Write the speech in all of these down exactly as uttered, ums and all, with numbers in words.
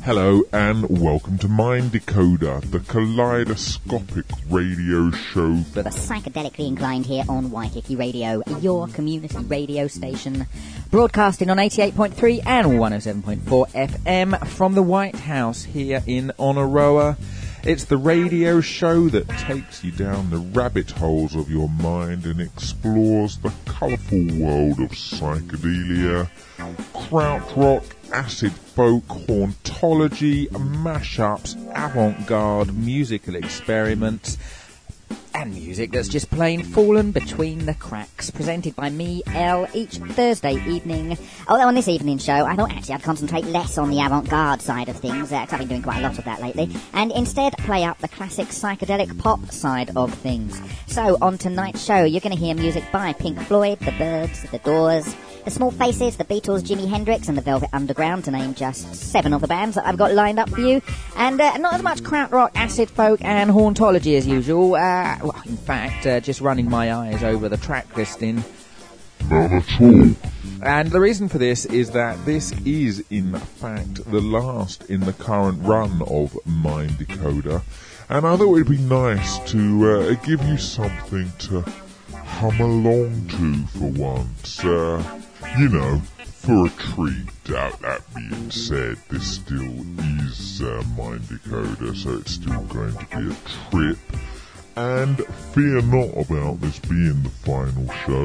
Hello and welcome to Mind Decoder, the kaleidoscopic radio show for the psychedelically inclined here on Waikiki Radio, your community radio station, broadcasting on eighty-eight point three and one oh seven point four F M from the White House here in Onaroa. It's the radio show that takes you down the rabbit holes of your mind and explores the colourful world of psychedelia, krautrock, acid folk, hauntology, mashups, avant-garde musical experiments, and music that's just plain fallen between the cracks. Presented by me, Elle, each Thursday evening. Although on this evening's show, I thought actually I'd concentrate less on the avant-garde side of things, because uh, I've been doing quite a lot of that lately, and instead play up the classic psychedelic pop side of things. So on tonight's show, you're going to hear music by Pink Floyd, The Byrds, The Doors, The Small Faces, The Beatles, Jimi Hendrix, and The Velvet Underground, to name just seven of the bands that I've got lined up for you. And uh, not as much krautrock, acid folk, and hauntology as usual. Uh, well, in fact, uh, just running my eyes over the track listing. Not at all. And the reason for this is that this is, in fact, the last in the current run of Mind Decoder. And I thought it would be nice to uh, give you something to hum along to for once. Uh, you know, for a treat. Out that being said, this still is uh, Mind Decoder, so it's still going to be a trip. And fear not about this being the final show,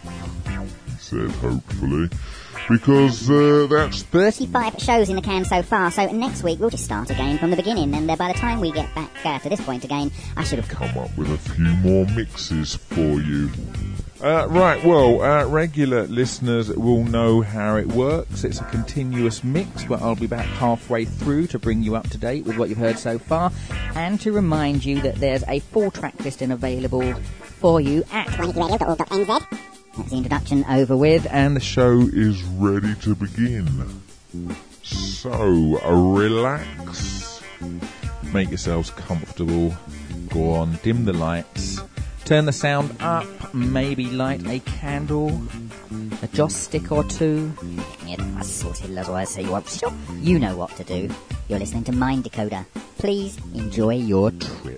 he said, hopefully, because uh, that's thirty-five shows in the can so far, so next week we'll just start again from the beginning, and uh, by the time we get back uh, to this point again, I should have come up with a few more mixes for you. Uh, right, well, uh, regular listeners will know how it works. It's a continuous mix, but I'll be back halfway through to bring you up to date with what you've heard so far, and to remind you that there's a full track listing available for you at waikiki radio dot org dot n z. That's the introduction over with, and the show is ready to begin. So, uh, relax, make yourselves comfortable, go on, dim the lights, turn the sound up, maybe light a candle, a joss stick or two. Yeah, that's sorted, otherwise so you won't stop. You know what to do. You're listening to Mind Decoder. Please enjoy your trip.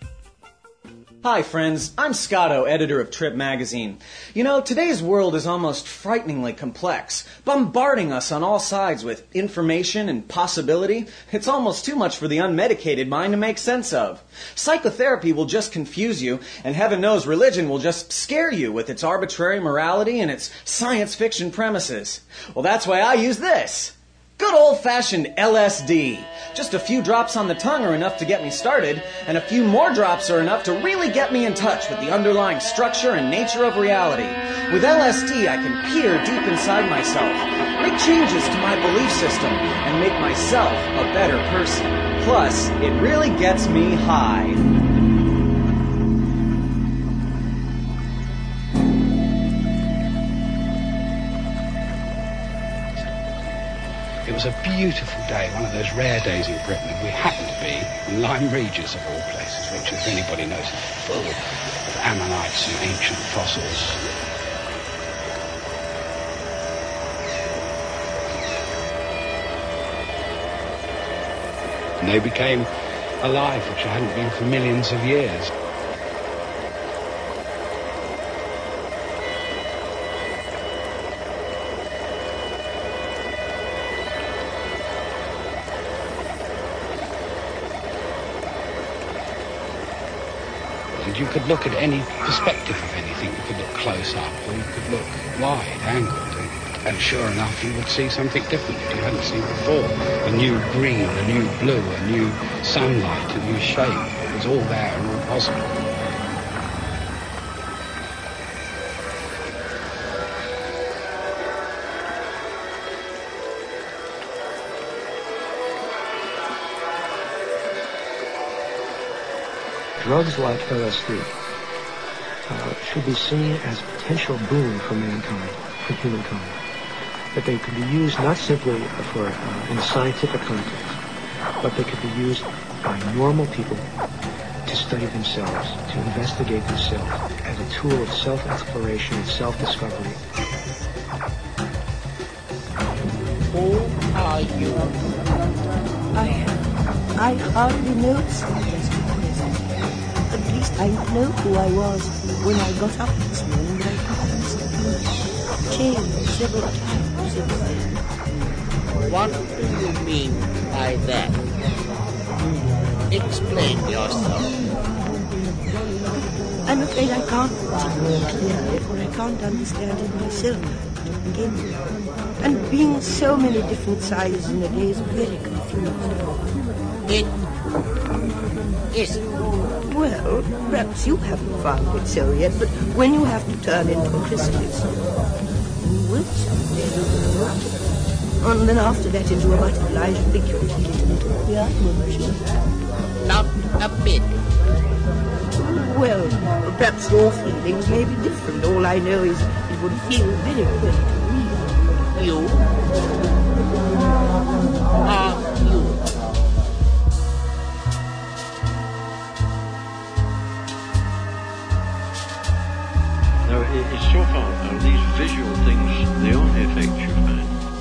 Hi friends, I'm Scotto, editor of Trip Magazine. You know, today's world is almost frighteningly complex, bombarding us on all sides with information and possibility. It's almost too much for the unmedicated mind to make sense of. Psychotherapy will just confuse you, and heaven knows religion will just scare you with its arbitrary morality and its science fiction premises. Well, that's why I use this. Good old-fashioned L S D. Just a few drops on the tongue are enough to get me started, and a few more drops are enough to really get me in touch with the underlying structure and nature of reality. With L S D, I can peer deep inside myself, make changes to my belief system, and make myself a better person. Plus, it really gets me high. It was a beautiful day, one of those rare days in Britain, and we happened to be in Lyme Regis, of all places, which, if anybody knows, is full of ammonites and ancient fossils. And they became alive, which hadn't been for millions of years. You could look at any perspective of anything. You could look close up, or you could look wide, angled, and, and sure enough, you would see something different that you hadn't seen before. A new green, a new blue, a new sunlight, a new shape. It was all there and all possible. Drugs like L S D uh, should be seen as a potential boon for mankind, for humankind. That they could be used not simply for uh, in a scientific context, but they could be used by normal people to study themselves, to investigate themselves as a tool of self-exploration and self-discovery. Who are you? I, I hardly know it's just present. At least I know who I was when I got up this morning, but I can't changed several times since then. What do you mean by that? Explain yourself. I'm afraid I can't particularly clearly, for I can't understand it myself to begin with. And being so many different sizes in a day is very confusing. It is. Well, perhaps you haven't found it so yet, but when you have to turn into a chrysalis, you will someday know. And then after that into a butterfly, you think you'll feel it a little queer, won't you? Not a bit. Well, perhaps your feelings may be different. All I know is it would feel very queer to me. You are you. No, it, it's so far, are these visual things the only effects you find?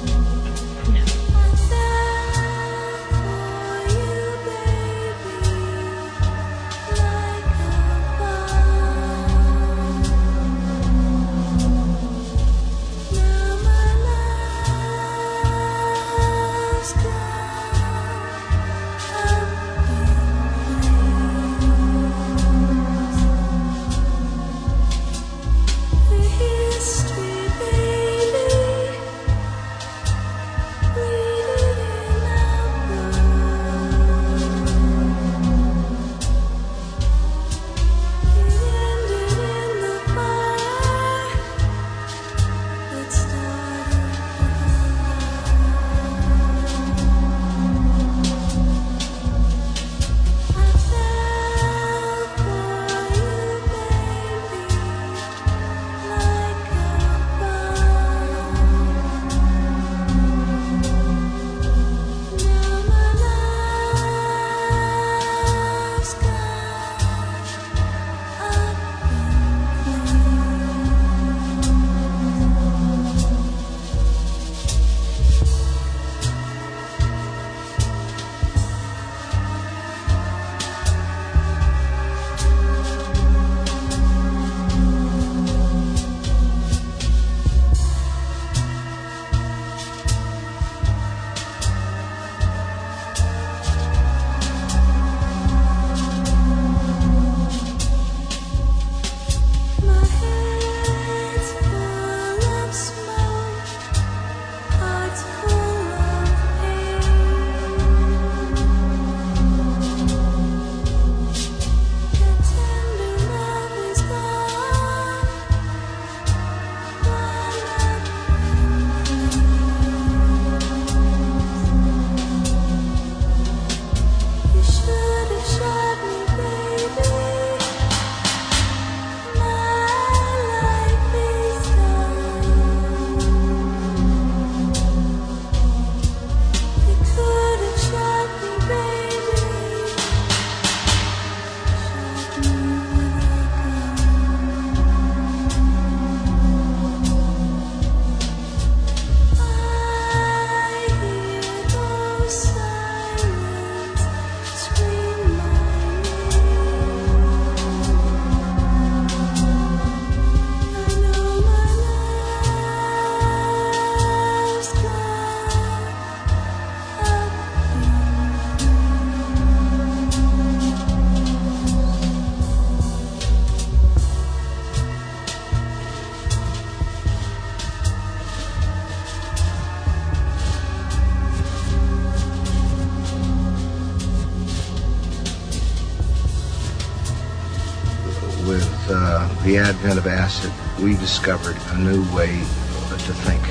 The advent of acid, we discovered a new way to think.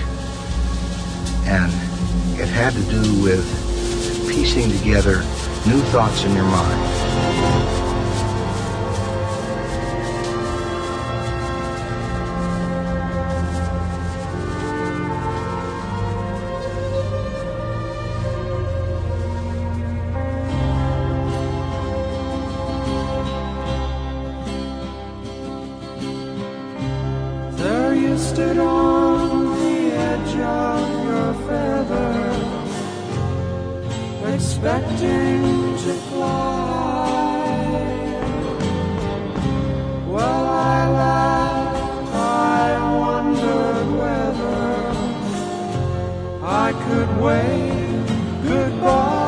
And it had to do with piecing together new thoughts in your mind. Stood on the edge of your feather, expecting to fly. Well, I laughed, I wondered whether I could wave goodbye.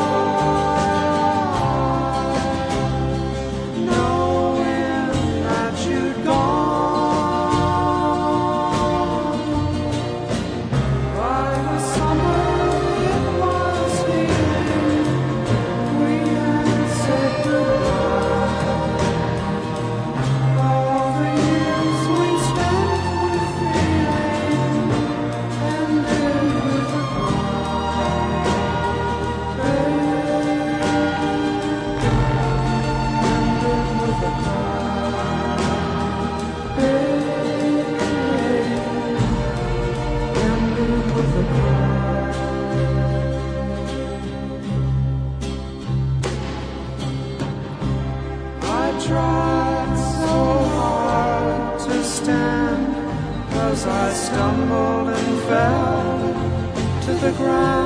I stumbled and fell to the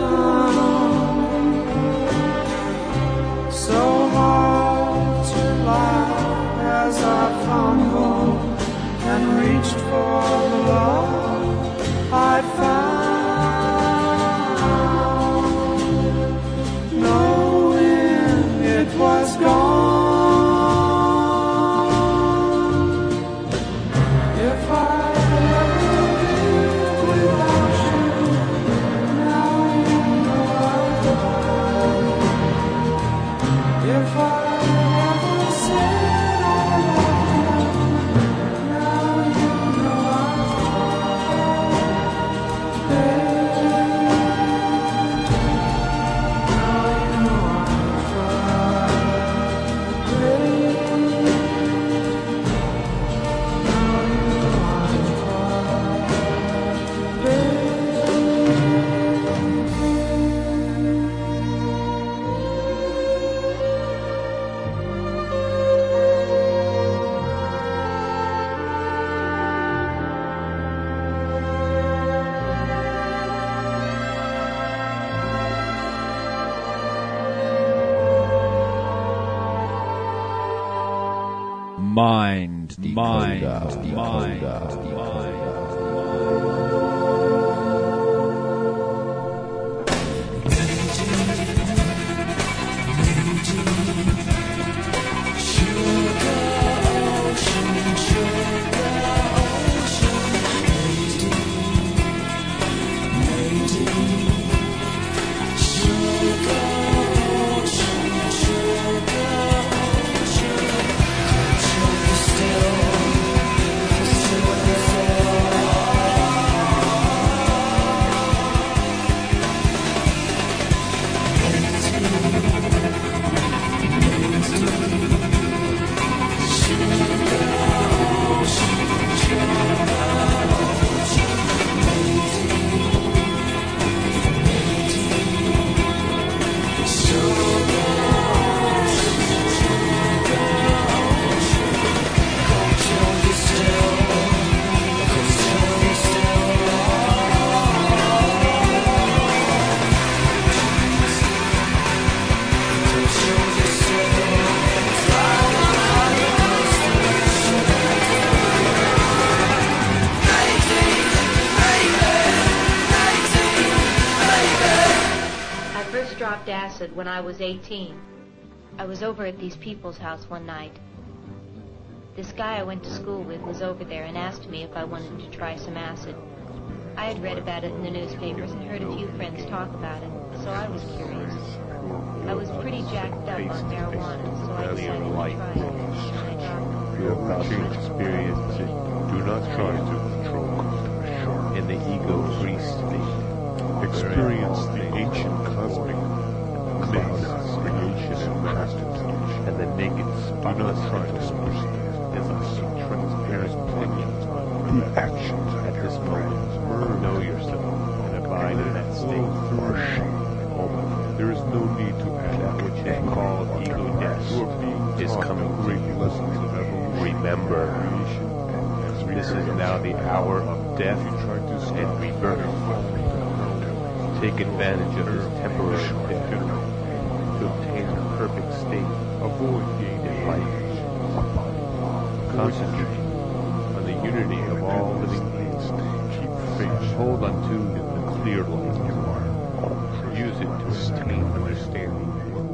ground. So hard to laugh as I fumbled and reached for the love I'd found, knowing it was gone. If I Mind, mind, mind, mind, mind. When I was eighteen. I was over at these people's house one night. This guy I went to school with was over there and asked me if I wanted to try some acid. I had read about it in the newspapers and heard a few friends talk about it, so I was curious. I was pretty jacked up on marijuana, so I decided to try it. You're about to experience it. Do not try to control it. In the ego-free state, experience the ancient cosmic cloud creation and masterpiece, and the naked spot. Do not try to understand as a transparent picture the actions at this moment. Know yourself and abide in that state. There is no need to add that which is called ego death is coming. Great lessons of evolution. Remember, this is now the hour of death and rebirth. Take advantage of this temporary death. to obtain a perfect state, avoid gaining life. Concentrate on the unity of all living beings. Keep faith. Hold unto the clear light you are. Use it to attain understanding.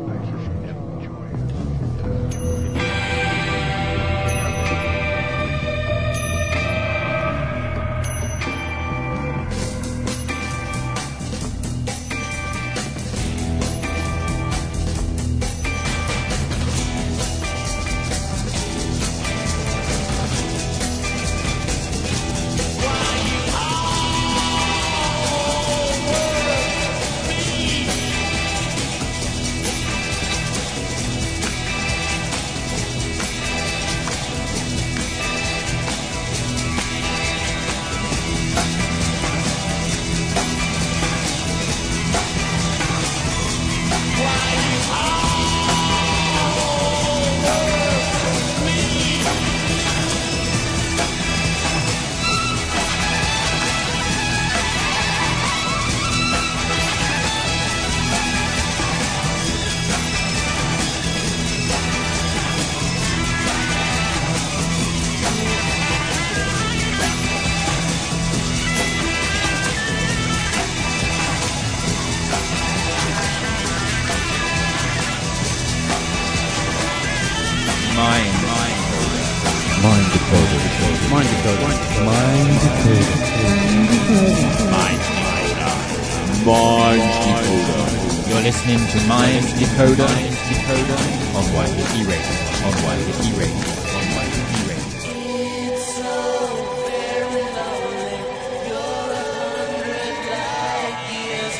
Listening to Mind Decoder, Mind Decoder on Waikiki Radio, on Waikiki Radio, on Waikiki Radio. It's so very lonely. You're a hundred light years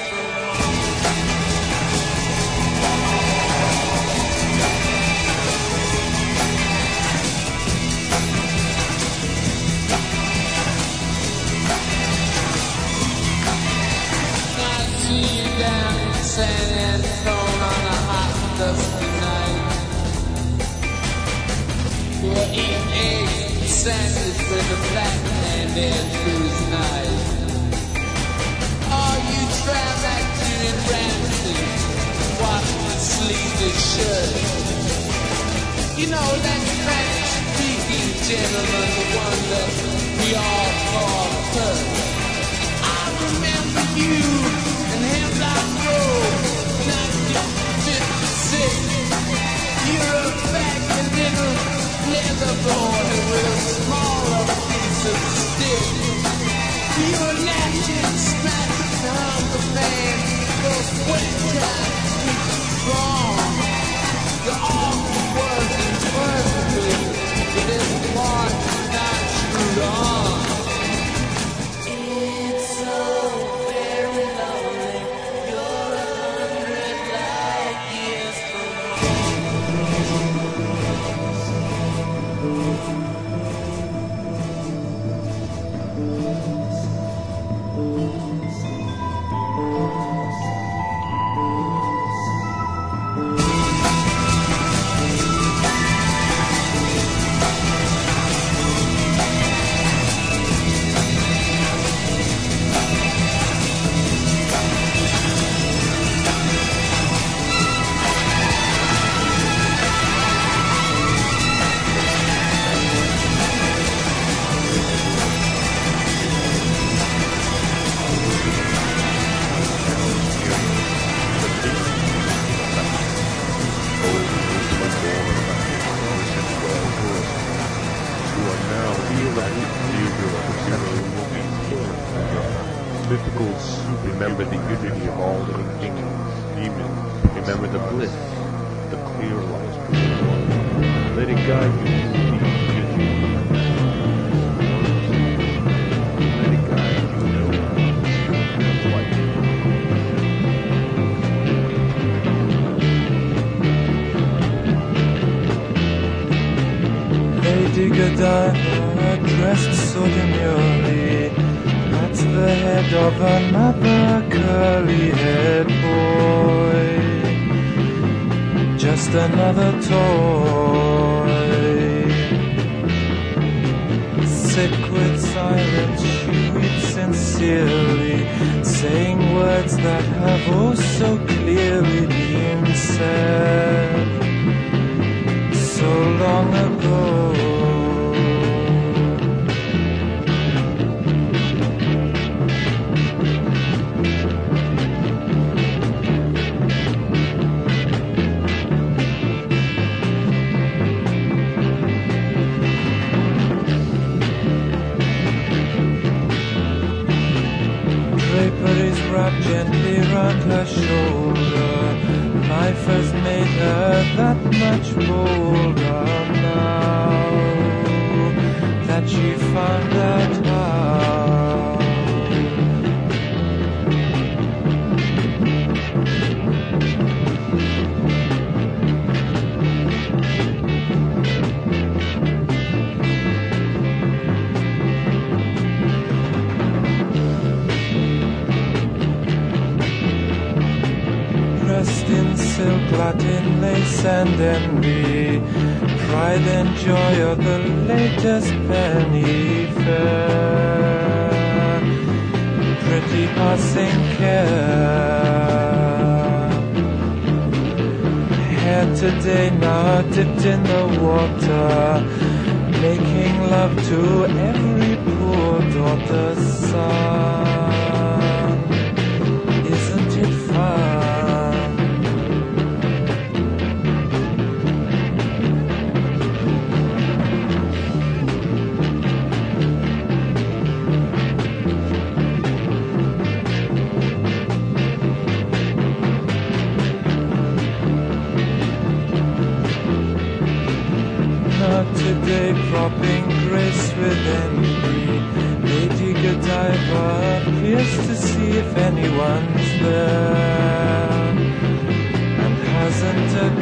I see you down San Antonio on a hot dusty night. We'll eat eggs and sandwich with a black man there through night. Oh, you try back to in Ramsey, watch the sleeveless shirt. You know that Spanish-speaking gentleman, the one that we all call Kurt. I remember you. Hemlock Grove, nineteen fifty-six. You're a fat little leather boy with a smaller piece of stick. You're a natural smack on the man. Your sweat time is strong. The awful wasn't perfectly, but this part is not screwed on. It's so very lonely. Remember the unity of all living things, demons. Remember the bliss, the clear light. Let it guide you. Let it guide you. Lady Godiva, dressed so demurely, at the head of another curly-haired boy. Just another toy. Sick with silence, she weeps sincerely, saying words that have oh so clearly been someone said so long ago. Draperies wrap gently round her shoulder. Life has made her that much bolder now that she found out how. Dressed in silk, Latin lace and envy, pride and joy of the latest penny fair, pretty passing care. Hair today now dipped in the water, making love to every poor daughter's son. Isn't it fun? Today propping grace with envy, Lady Godiva appears to see if anyone's there, and hasn't a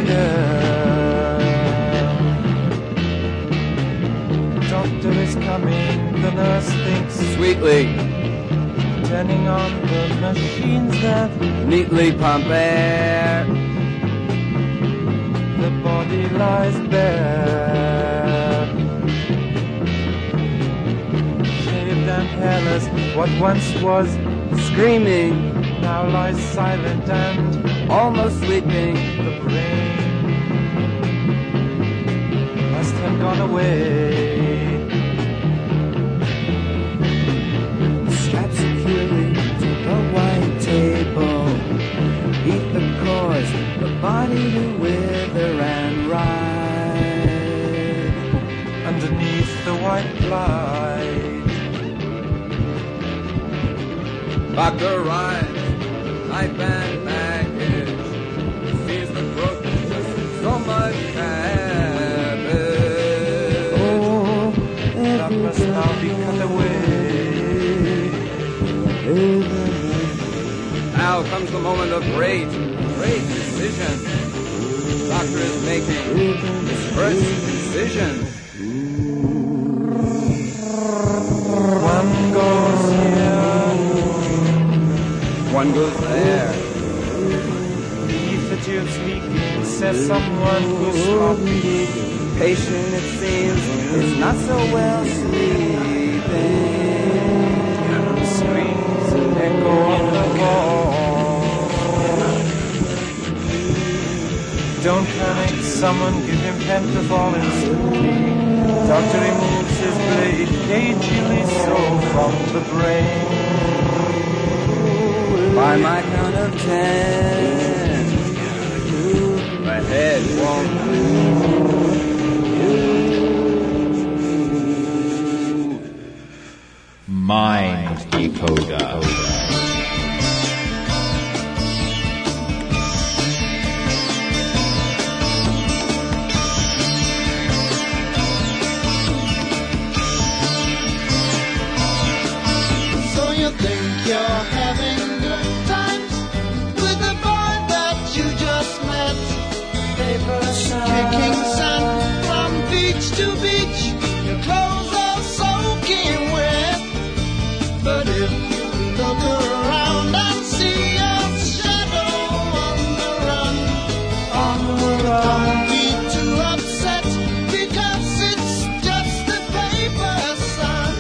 care. Doctor is coming, the nurse thinks sweetly, turning on the machines that neatly pump air. The body lies bare, and hairless. What once was screaming now lies silent and almost sleeping. The brain must have gone away. Strapped securely to the white table, beneath the cause, the body to wither and ride. Underneath the white light, Doctor rides, knife and baggage, sees the throat, just so much cabbage. Oh, that must now be cut away. Now comes the moment of great, great decision. Doctor is making his first decision. One goes here, one goes there. Beneath the tube speaking, says someone who's sloppy. Patient, it seems, is not so well sleeping. Screams and echo on the wall. Don't panic, someone give him pentothal instantly. Doctor removes his blade, cagily so from the brain. By my count of ten, my head won't move. Mind Decoder. So you think you're having good times with the boy that you just met, kicking sand from beach to beach, your clothes are soaking wet. But if you look around and see a shadow on the run, on the run, don't be too upset because it's just a paper, son.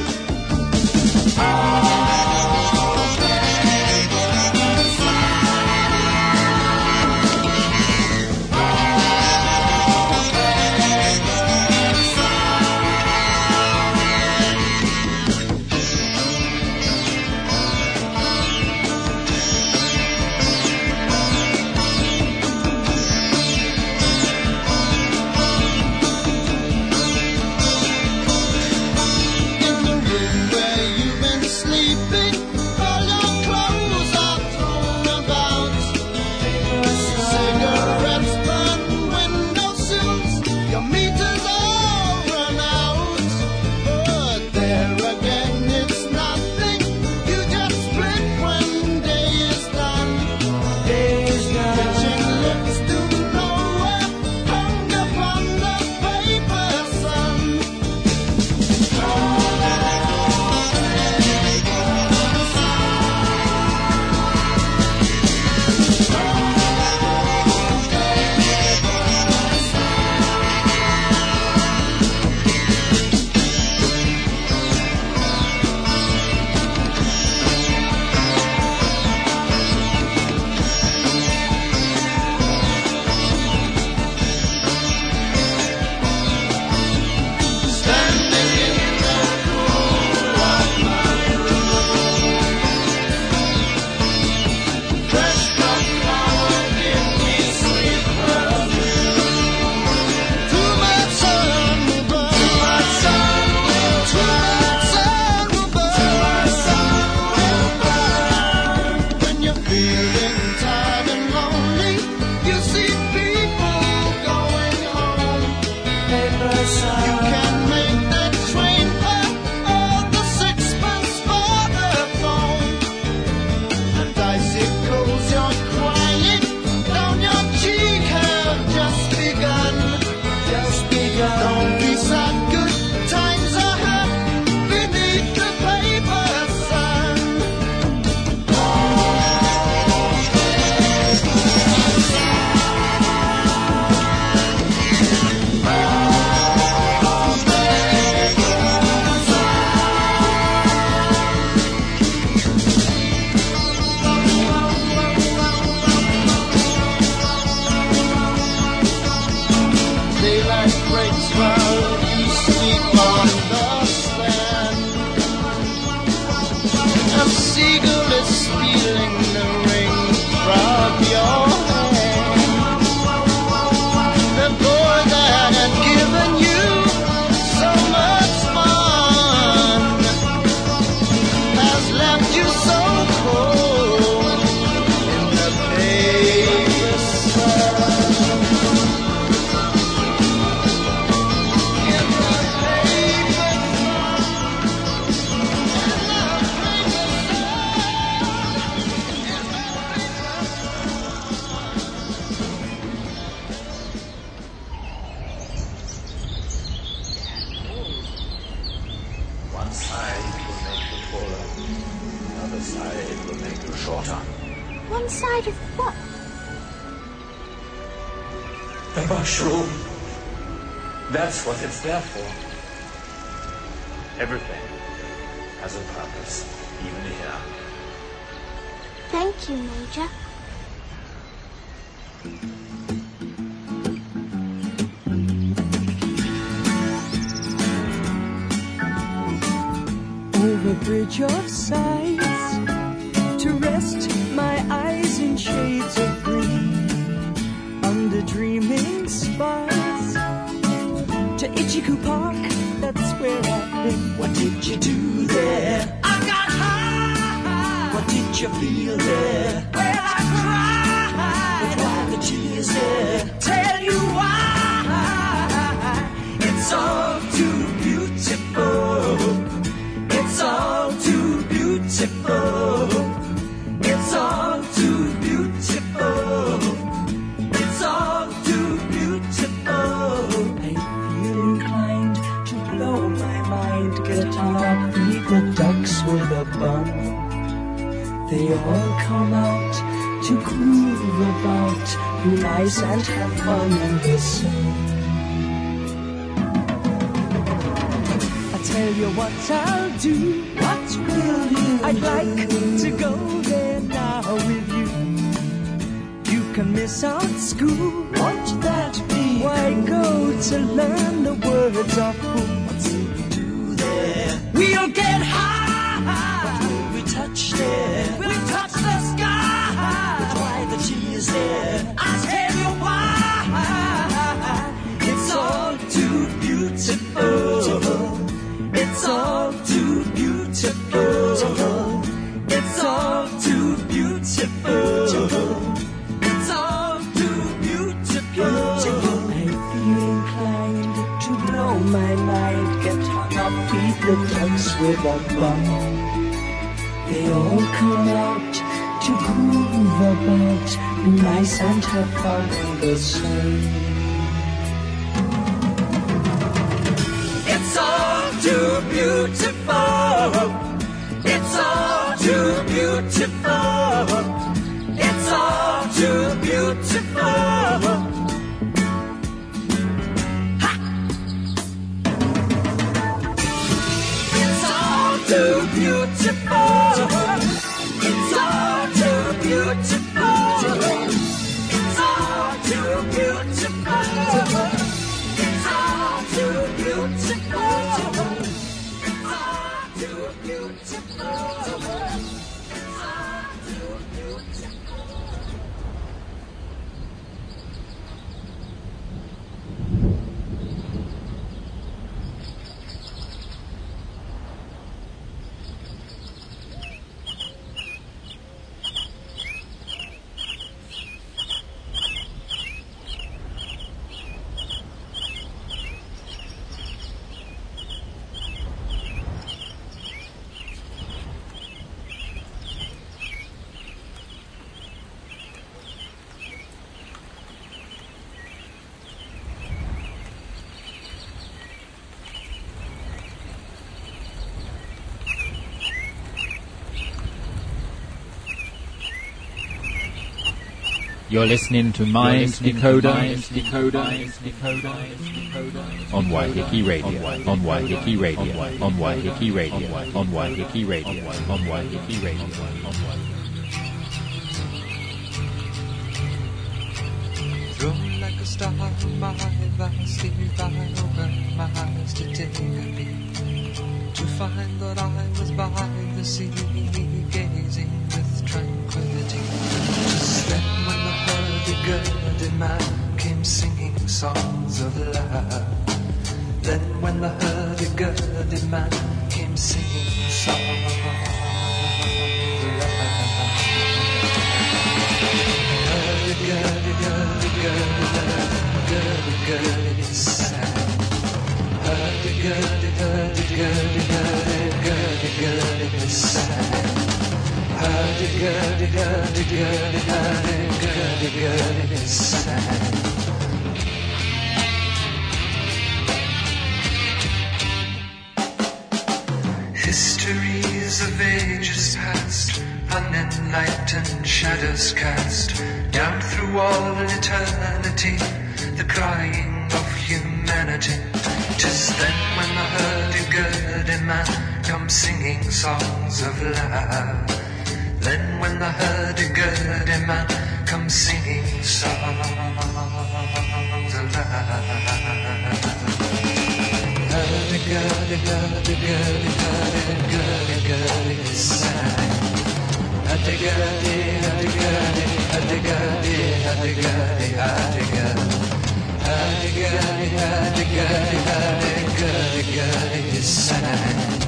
One side of what? The mushroom. That's what it's there for. Everything has a purpose, even here. Thank you, Major. Over bridge of sights, to rest my eyes in shades of green, under dreaming spires, to Ichiku Park, that's where I've been. What did you do there? I got high. What did you feel there? Well, I cried. But why the tears there? Tell you why. It's all too beautiful. It's all too beautiful. It's all too beautiful. It's all too beautiful. I feel inclined to blow my mind, get up, feed the ducks with a bun. They all come out to groove about, be nice and have fun in the sun. Tell you what I'll do. What will you I'd do? Like to go there now with you. You can miss out school. Won't that be? Why go to learn the words of who? What will we do there? We'll get high. What will we touch there? We'll touch the sky. But why the tears there? I'll tell you why. It's all too beautiful. It's all too beautiful. It's all too beautiful. It's all too beautiful. I feel inclined to blow my mind, get hung up, feed the ducks with a bun. They all come out to groove about, be nice and have fun in the sun. It's all too beautiful. It's all too beautiful. It's all too beautiful. Ha! It's all too beautiful. It's all too beautiful. It's all too beautiful. It's all too beautiful. You're listening to Mind Decoder, Decoder, Decoder, on Waiheke Radio, on Waiheke Radio, on Waiheke Radio, on Waiheke Radio, on Waiheke Radio, on Thrown like a star from my vast if I open my eyes to take a peek, to find that I was by the sea, gazing with tranquility. Just then when the hurdy-gurdy man came singing songs of love, then when the hurdy-gurdy man came singing songs of love, hurdy-gurdy, hurdy-gurdy, hurdy-gurdy, sad. Hurdy-gurdy, hurdy-gurdy, hurdy-gurdy, sad. Hurdy-gurdy, hurdy-gurdy, hurdy-gurdy, sad. Histories of ages past, unenlightened shadows cast down through all eternity, the crying of humanity. 'Tis then when the hurdy-gurdy man comes singing songs of love. Then when the hurdy-gurdy man comes singing songs of love. Hurdy-gurdy, hurdy-gurdy, hurdy-gurdy, gurdy sang. Hurdy-gurdy, hurdy-gurdy, hurdy-gurdy, hurdy-gurdy, hurdy-gurdy. Hurdy-gurdy, hurdy-gurdy, hurdy-gurdy, gurdy sang.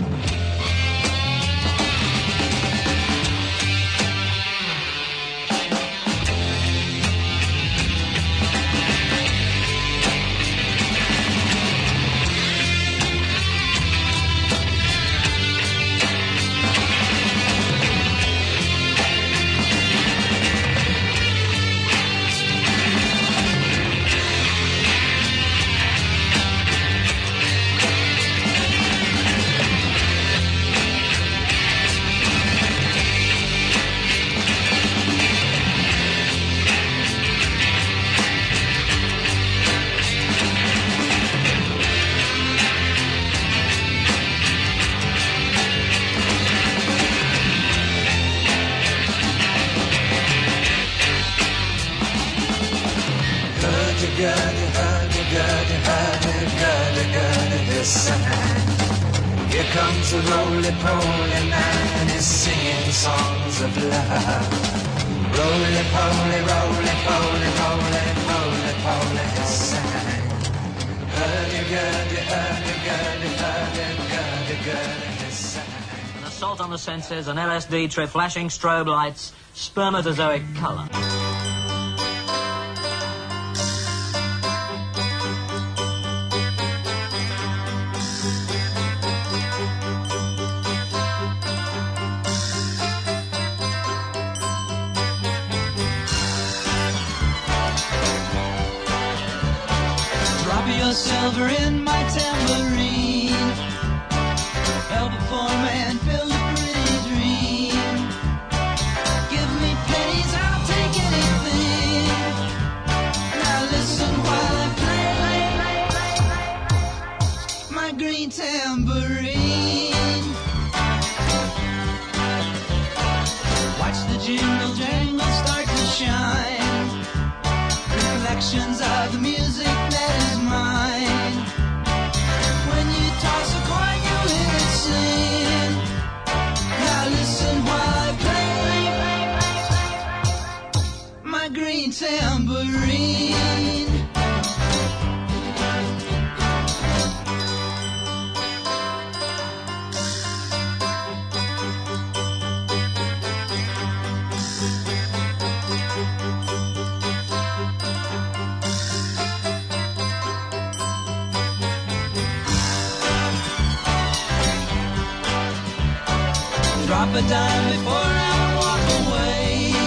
Here comes a roly-poly man, he's singing songs of love. Roly-poly, roly-poly, roly-poly, poly, he sang. Hurdy-gurdy, hurdy-gurdy, hurdy-gurdy, gurdy, he sang. An assault on the senses, an L S D trip, flashing strobe lights, spermatozoic colour. Silver in my tambourine, help a poor man build a pretty dream. Give me pennies, I'll take anything. Now listen while I play my green tambourine. Watch the jingle jangle start to shine, reflections of the music that is mine. When you toss a coin, you hear it sing. Now listen while I play my green tambourine. Drop a dime before I walk away.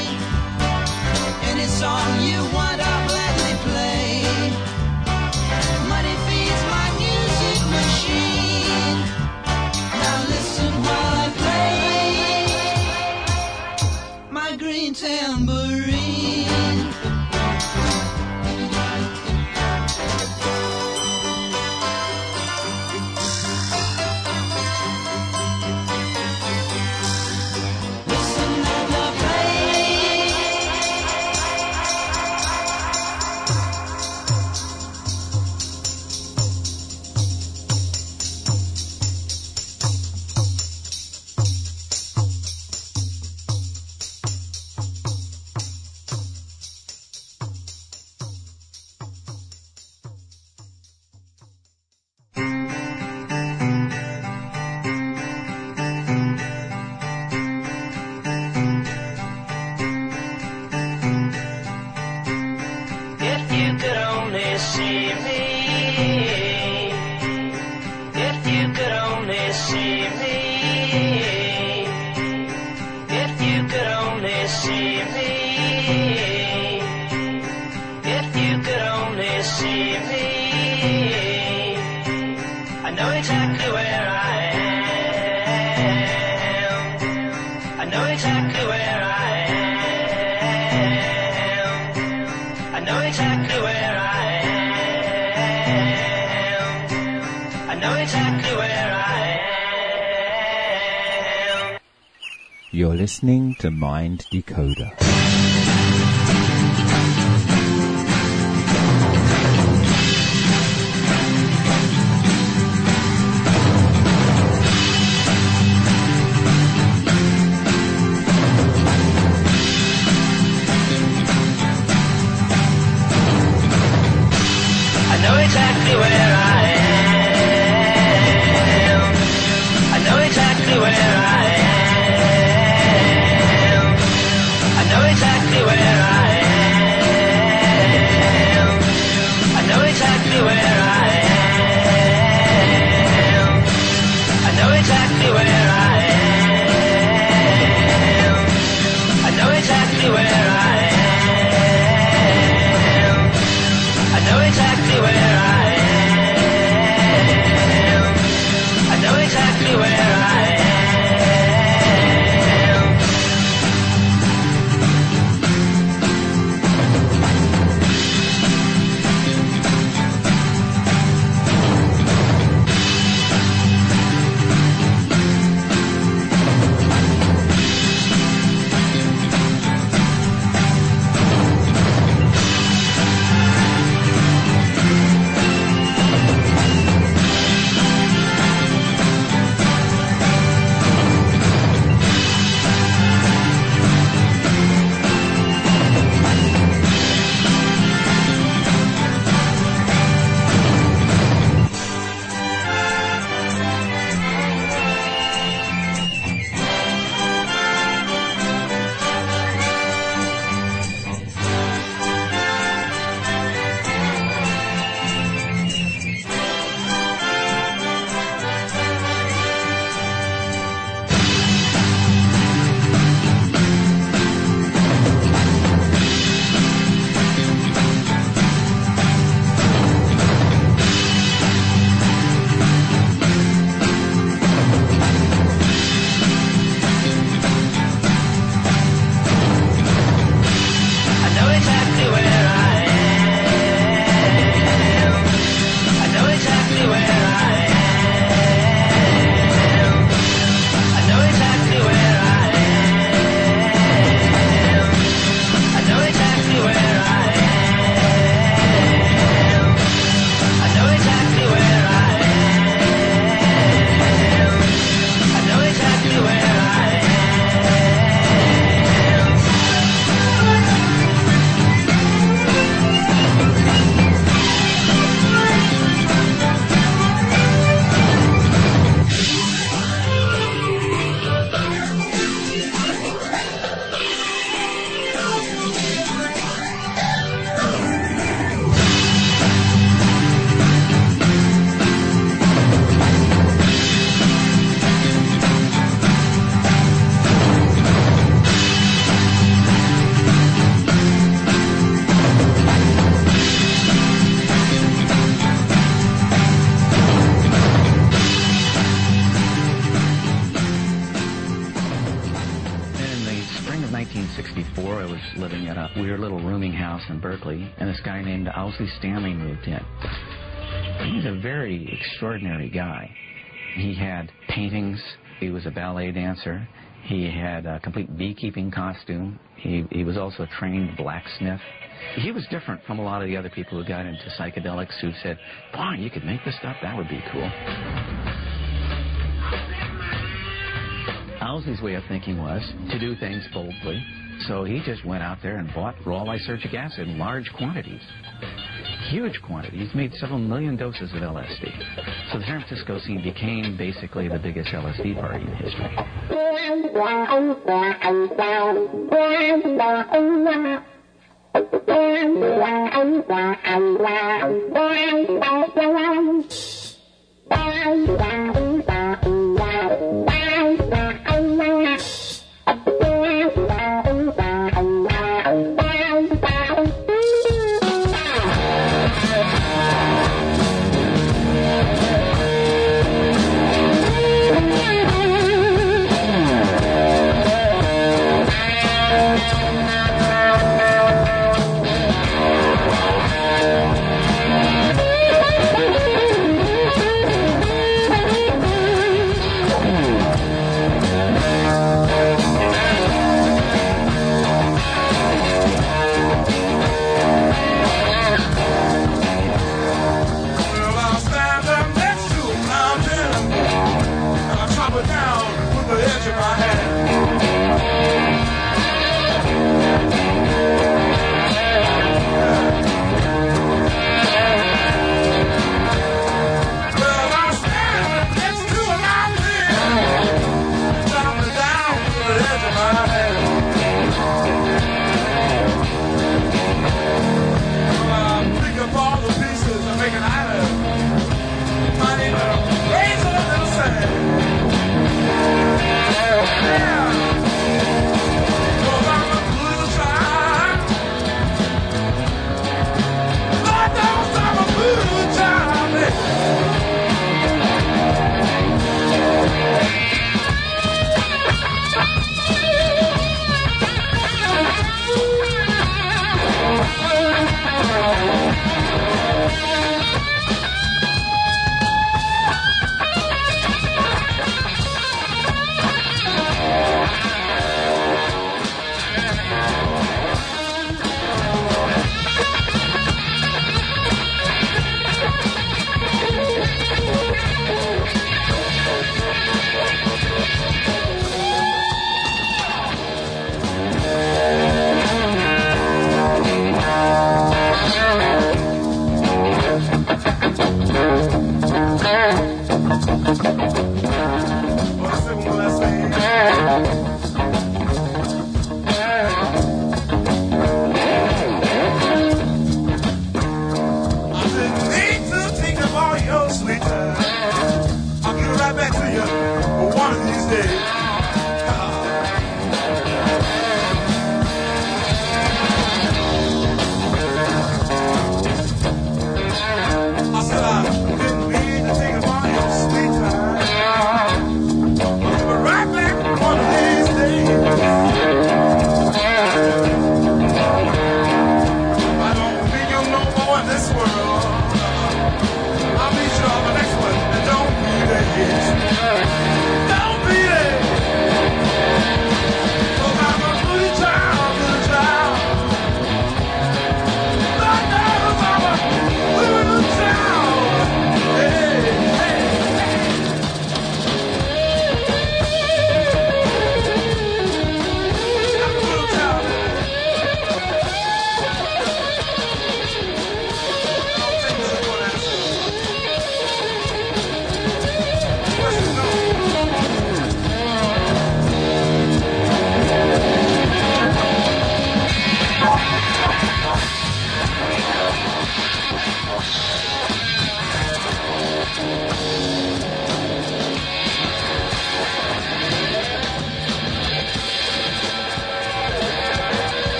Any song you want, I'll gladly play. Money feeds my music machine. Now listen while I play my green tambourine. Exactly where I am. exactly where I am. I know exactly where I am. You're listening to Mind Decoder. I know exactly where I am. I know exactly where I am. I know exactly where I am. I know exactly where I am. I know exactly where I am. I know exactly where I am. I know exactly where I am. I know exactly where I am. sixty-four, I was living at a weird little rooming house in Berkeley, and this guy named Owsley Stanley moved in. He's a very extraordinary guy. He had paintings. He was a ballet dancer. He had a complete beekeeping costume. He, he was also a trained blacksmith. He was different from a lot of the other people who got into psychedelics who said, boy, you could make this stuff, that would be cool. Owsley's way of thinking was to do things boldly, so he just went out there and bought raw lysergic acid in large quantities. Huge quantities. He made several million doses of L S D. So the San Francisco scene became basically the biggest L S D party in history.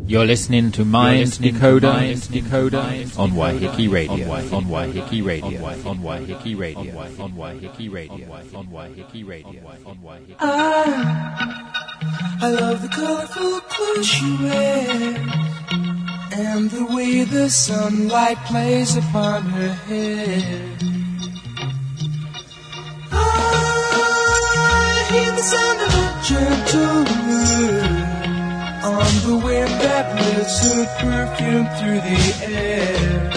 You're listening to Mind listening Decoder, to Mind Decoder on Waiheke Radio, on Waiheke Radio, on Waiheke Radio, on Waiheke Radio, on Waiheke Radio, on Waiheke. I, I love the colorful clothes she wears and the way the sunlight plays upon her hair. I hear the sound of a gentle word on the wind that lifts her perfume through the air.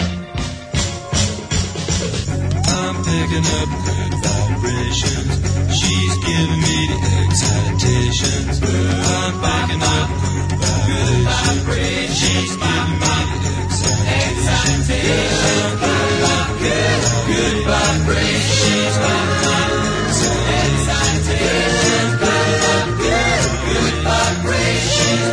I'm picking up good vibrations. She's giving me the excitations. I'm picking up good vibrations. She's giving me the excitations. Good, good vibrations. She's giving me the excitations. Good, good vibrations.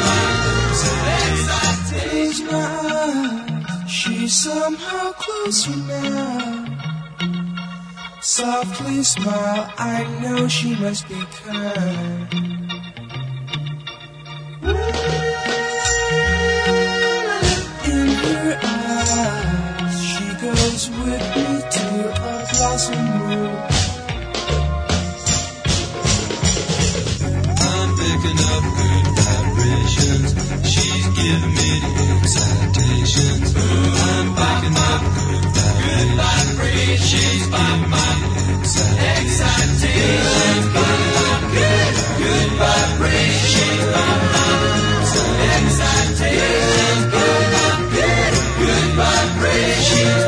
Close my eyes, she's somehow closer now. Softly smile, I know she must be kind. In her eyes, she goes with me to a blossom room. I'm picking up good vibrations. She's giving me the excitations. I'm picking up good vibrations. She's giving me the excitations. Good, good vibrations. Excitations. Good, good vibrations.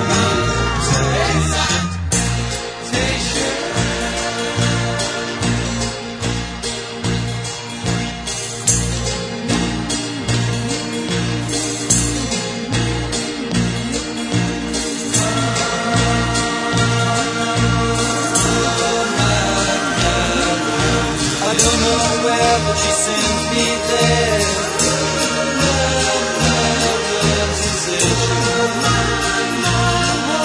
But she sends me there. Love, love, love, sensation. My, my,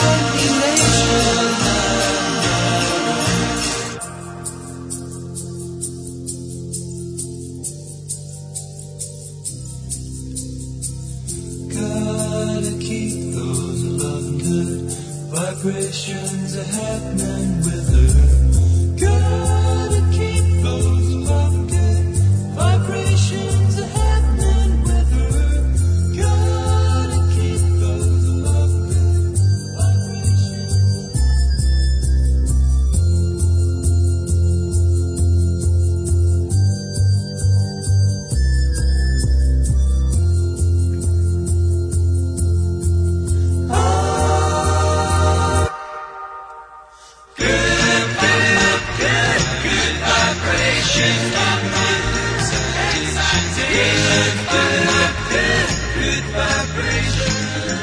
elation. Gotta keep those loving good vibrations are happening with her. Gotta keep those loving good vibrations are happening with her. Gotta keep those loving good vibrations. Ah, good, good, good, good vibrations. Good vibration.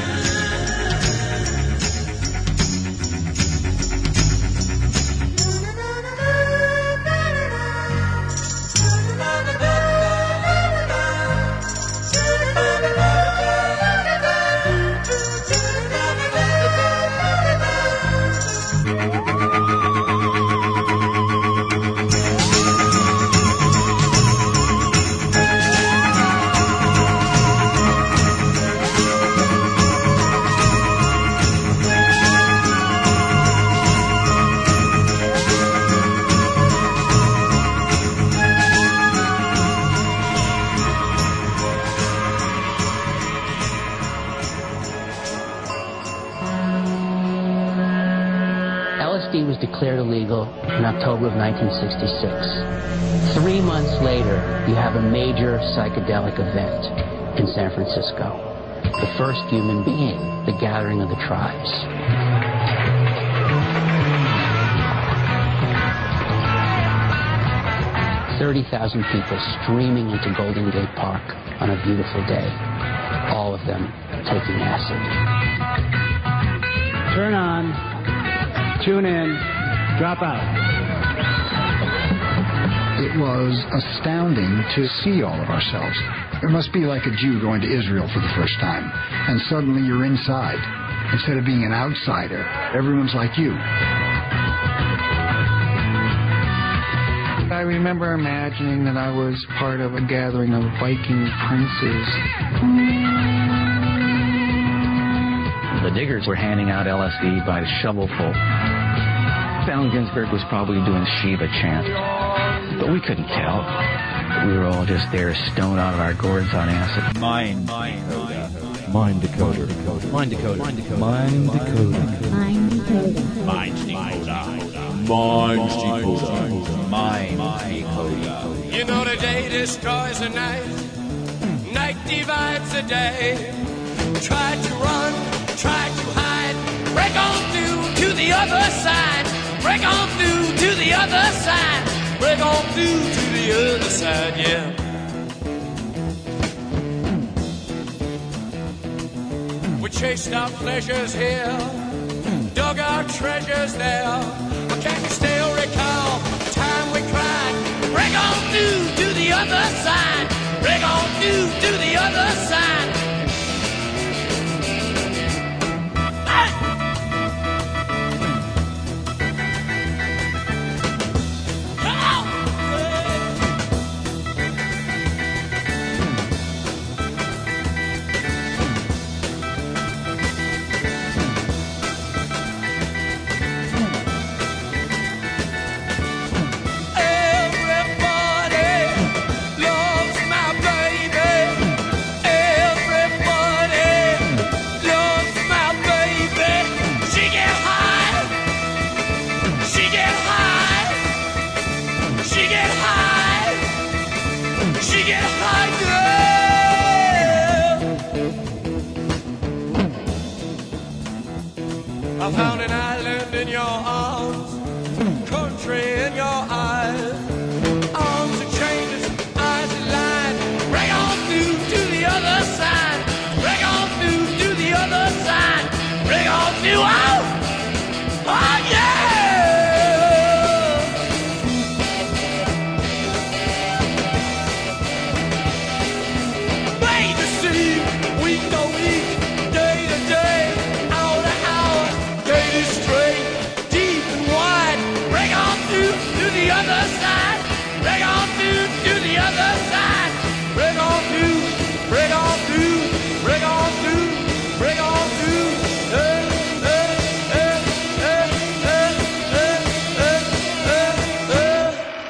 Was declared illegal in October of nineteen sixty-six. Three months later, you have a major psychedelic event in San Francisco. The first human being, the gathering of the tribes. thirty thousand people streaming into Golden Gate Park on a beautiful day. All of them taking acid. Turn on. Tune in, drop out. It was astounding to see all of ourselves. It must be like a Jew going to Israel for the first time, and suddenly you're inside. Instead of being an outsider, everyone's like you. I remember imagining that I was part of a gathering of Viking princes. The Diggers were handing out L S D by the shovelful. Allen Ginsberg was probably doing Shiva chant, but we couldn't tell. We were all just there, stoned out of our gourds on acid. Mind, mind, mind decoder, Mind decoder. Mind decoder. mind decoder, Mind decoder. mind decoder, mind decoder, mind decoder. You know the day destroys the night, night divides the day. Try to run, try to hide, break on through to the other side, break on through to the other side, break on through to the other side, yeah. We chased our pleasures here, dug our treasures there. But can you still recall the time we cried? Break on through to the other side, break on through to the other side. I found an island in your arms, country in your eyes, arms are changes, eyes are lined. Break on through to the other side, break on through to the other side, break on through, oh, oh yeah! Bay to sea, week to week, day to day, hour to hour, gate is straight, deep and wide. Break on through to the other side, break on through to the other side, break on through, break on through, break on through, break on through. Hey, hey, hey, hey, hey, hey, hey, hey,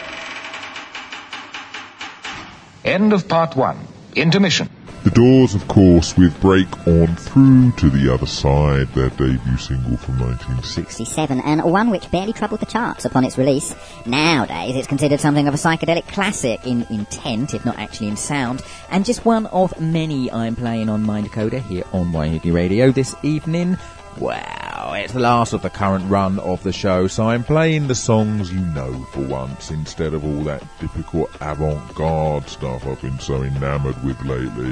hey. End of part one. Intermission. The Doors, of course, with Break On Through to the Other Side, their debut single from nineteen sixty-seven, and one which barely troubled the charts upon its release. Nowadays, it's considered something of a psychedelic classic in intent, if not actually in sound, and just one of many I'm playing on Mind Decoder here on Waiheke Radio this evening. Wow, it's the last of the current run of the show, so I'm playing the songs you know for once, instead of all that difficult avant-garde stuff I've been so enamoured with lately.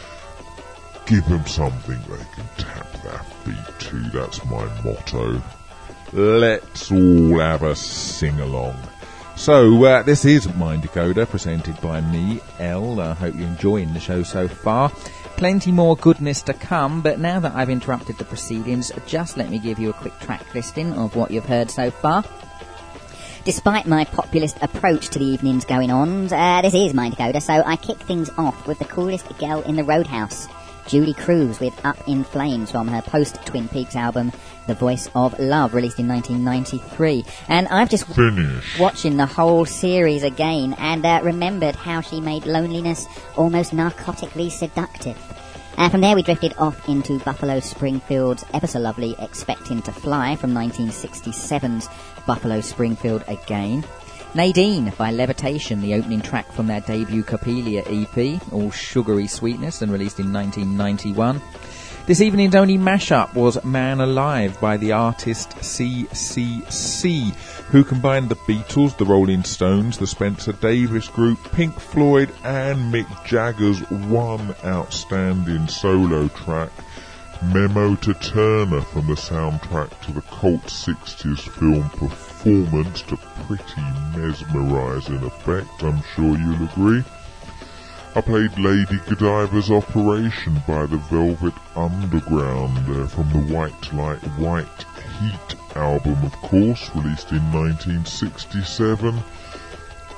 Give them something they can tap their feet to, that's my motto. Let's all have a sing-along. So, uh, this is Mind Decoder, presented by me, Elle. I hope you're enjoying the show so far. Plenty more goodness to come, but now that I've interrupted the proceedings, just let me give you a quick track listing of what you've heard so far. Despite my populist approach to the evening's going on, uh, this is Mind Decoder, so I kick things off with the coolest girl in the Roadhouse, Julie Cruz, with Up in Flames from her post-Twin Peaks album, The Voice of Love, released in nineteen ninety-three. And I've just w- watching the whole series again and uh, remembered how she made loneliness almost narcotically seductive. Uh, from there we drifted off into Buffalo Springfield's Ever So Lovely Expecting to Fly from nineteen sixty-seven's Buffalo Springfield Again. Nadine by Levitation, the opening track from their debut Coppelia E P, all sugary sweetness, and released in nineteen ninety-one. This evening's only mashup was Man Alive by the artist C C C, who combined the Beatles, the Rolling Stones, the Spencer Davis Group, Pink Floyd and Mick Jagger's one outstanding solo track, Memo to Turner, from the soundtrack to the cult sixties film Performance, to pretty mesmerising effect, I'm sure you'll agree. I played Lady Godiva's Operation by the Velvet Underground uh, from the White Light, White Heat album, of course, released in nineteen sixty-seven.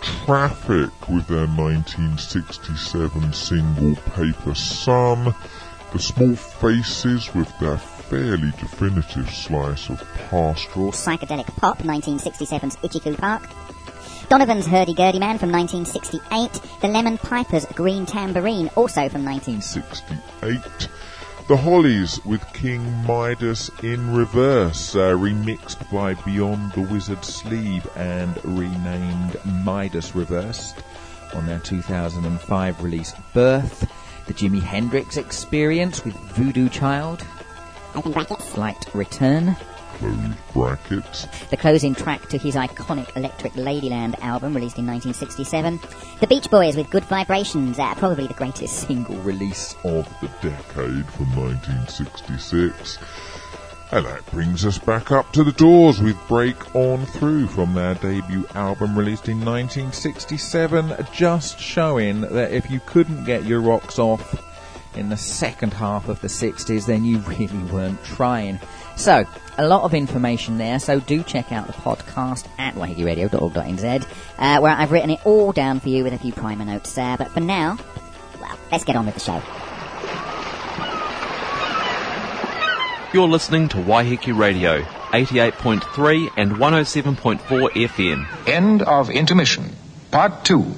Traffic with their nineteen sixty-seven single Paper Sun. The Small Faces with their fairly definitive slice of pastoral psychedelic pop, nineteen sixty-seven's Itchy Park. Donovan's Hurdy-Gurdy Man from nineteen sixty-eight. The Lemon Pipers' Green Tambourine, also from nineteen sixty-eight. The Hollies with King Midas in Reverse, uh, remixed by Beyond the Wizard Sleeve and renamed Midas Reversed on their two thousand five release Birth. The Jimi Hendrix Experience with Voodoo Child, open brackets, Slight Return, close brackets. The closing track to his iconic Electric Ladyland album, released in nineteen sixty-seven. The Beach Boys with Good Vibrations, uh, probably the greatest single release of the decade from nineteen sixty-six. And that brings us back up to the Doors with Break On Through from their debut album released in nineteen sixty-seven, just showing that if you couldn't get your rocks off in the second half of the sixties, then you really weren't trying. So, a lot of information there, so do check out the podcast at wahiki radio dot org dot n z, uh, where I've written it all down for you with a few primer notes there. But for now, well, let's get on with the show. You're listening to Waiheke Radio, eighty-eight point three and one oh seven point four F M. End of intermission. Part two.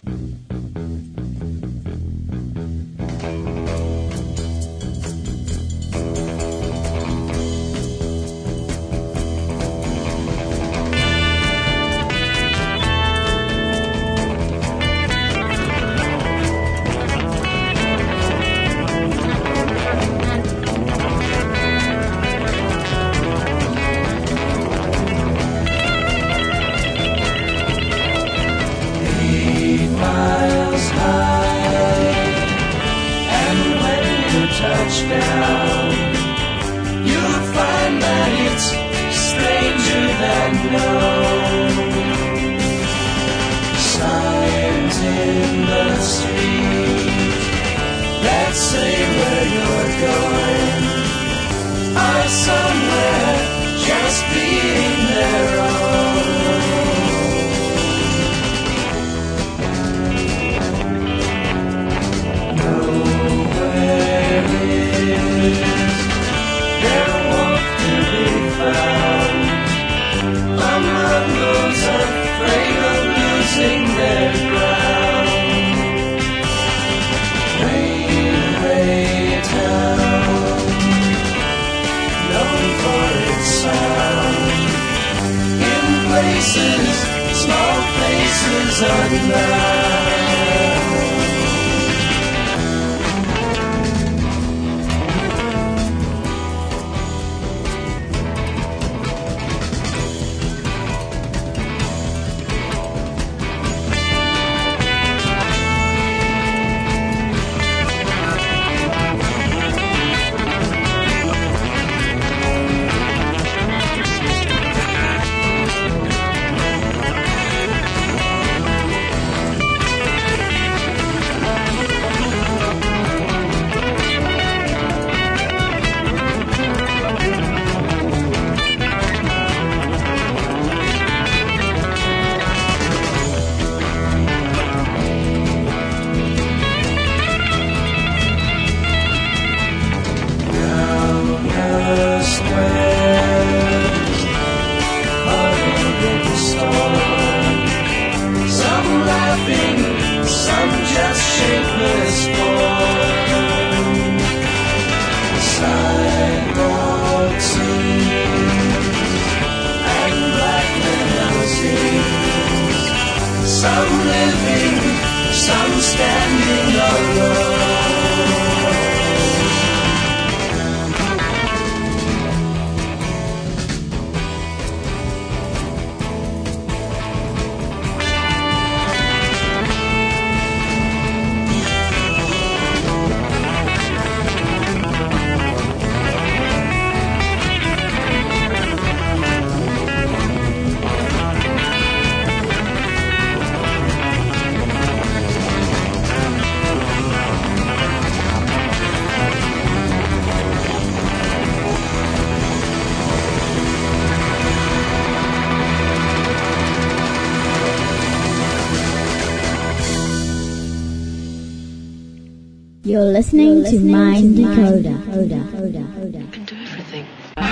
You're listening, You're listening to Mind Decoder. You can do everything.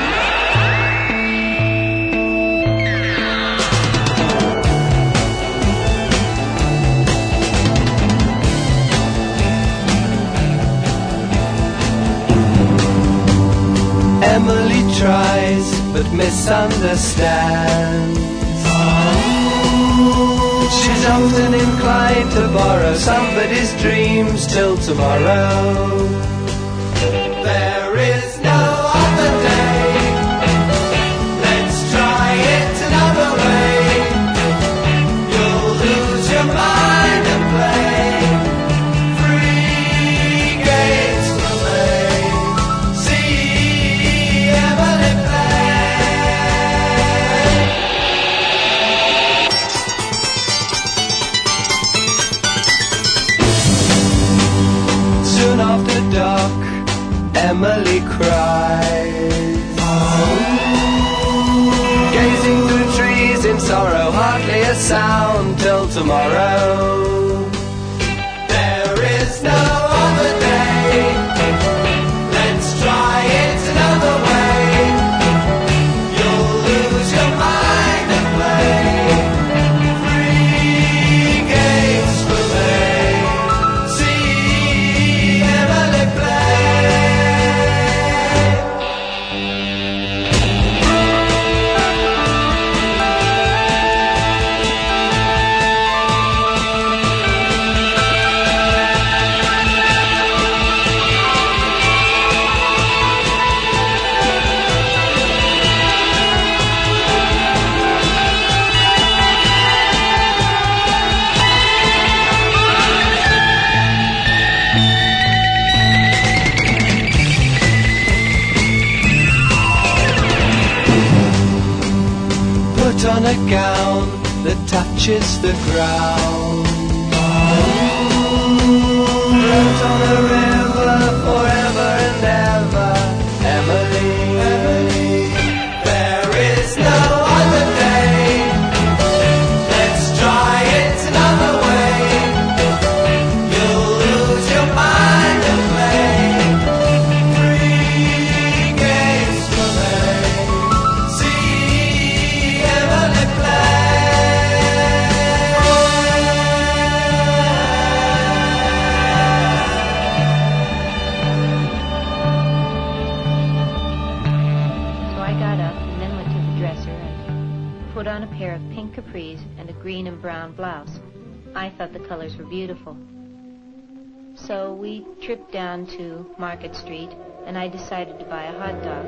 Emily tries but misunderstands. She's often inclined to borrow somebody's dreams till tomorrow. There is no other day. Let's try it another way. You'll lose your mind and play free games for me. See Emily soon after dark, Emily cries, gazing through trees in sorrow, hardly a sound till tomorrow. There is no other day. Let's try it another way. You'll lose your mind and play free games for me. See Emily put on a gown that touches the ground. Float on a river forever and ever, Emily. Emily. There is no other day. Let's try it another way. You'll lose your mind and play free games for me. See Emily So I got up and then went to the dresser and put on a pair of pink capris and a green and brown blouse. I thought the colors were beautiful. So we tripped down to Market Street and I decided to buy a hot dog.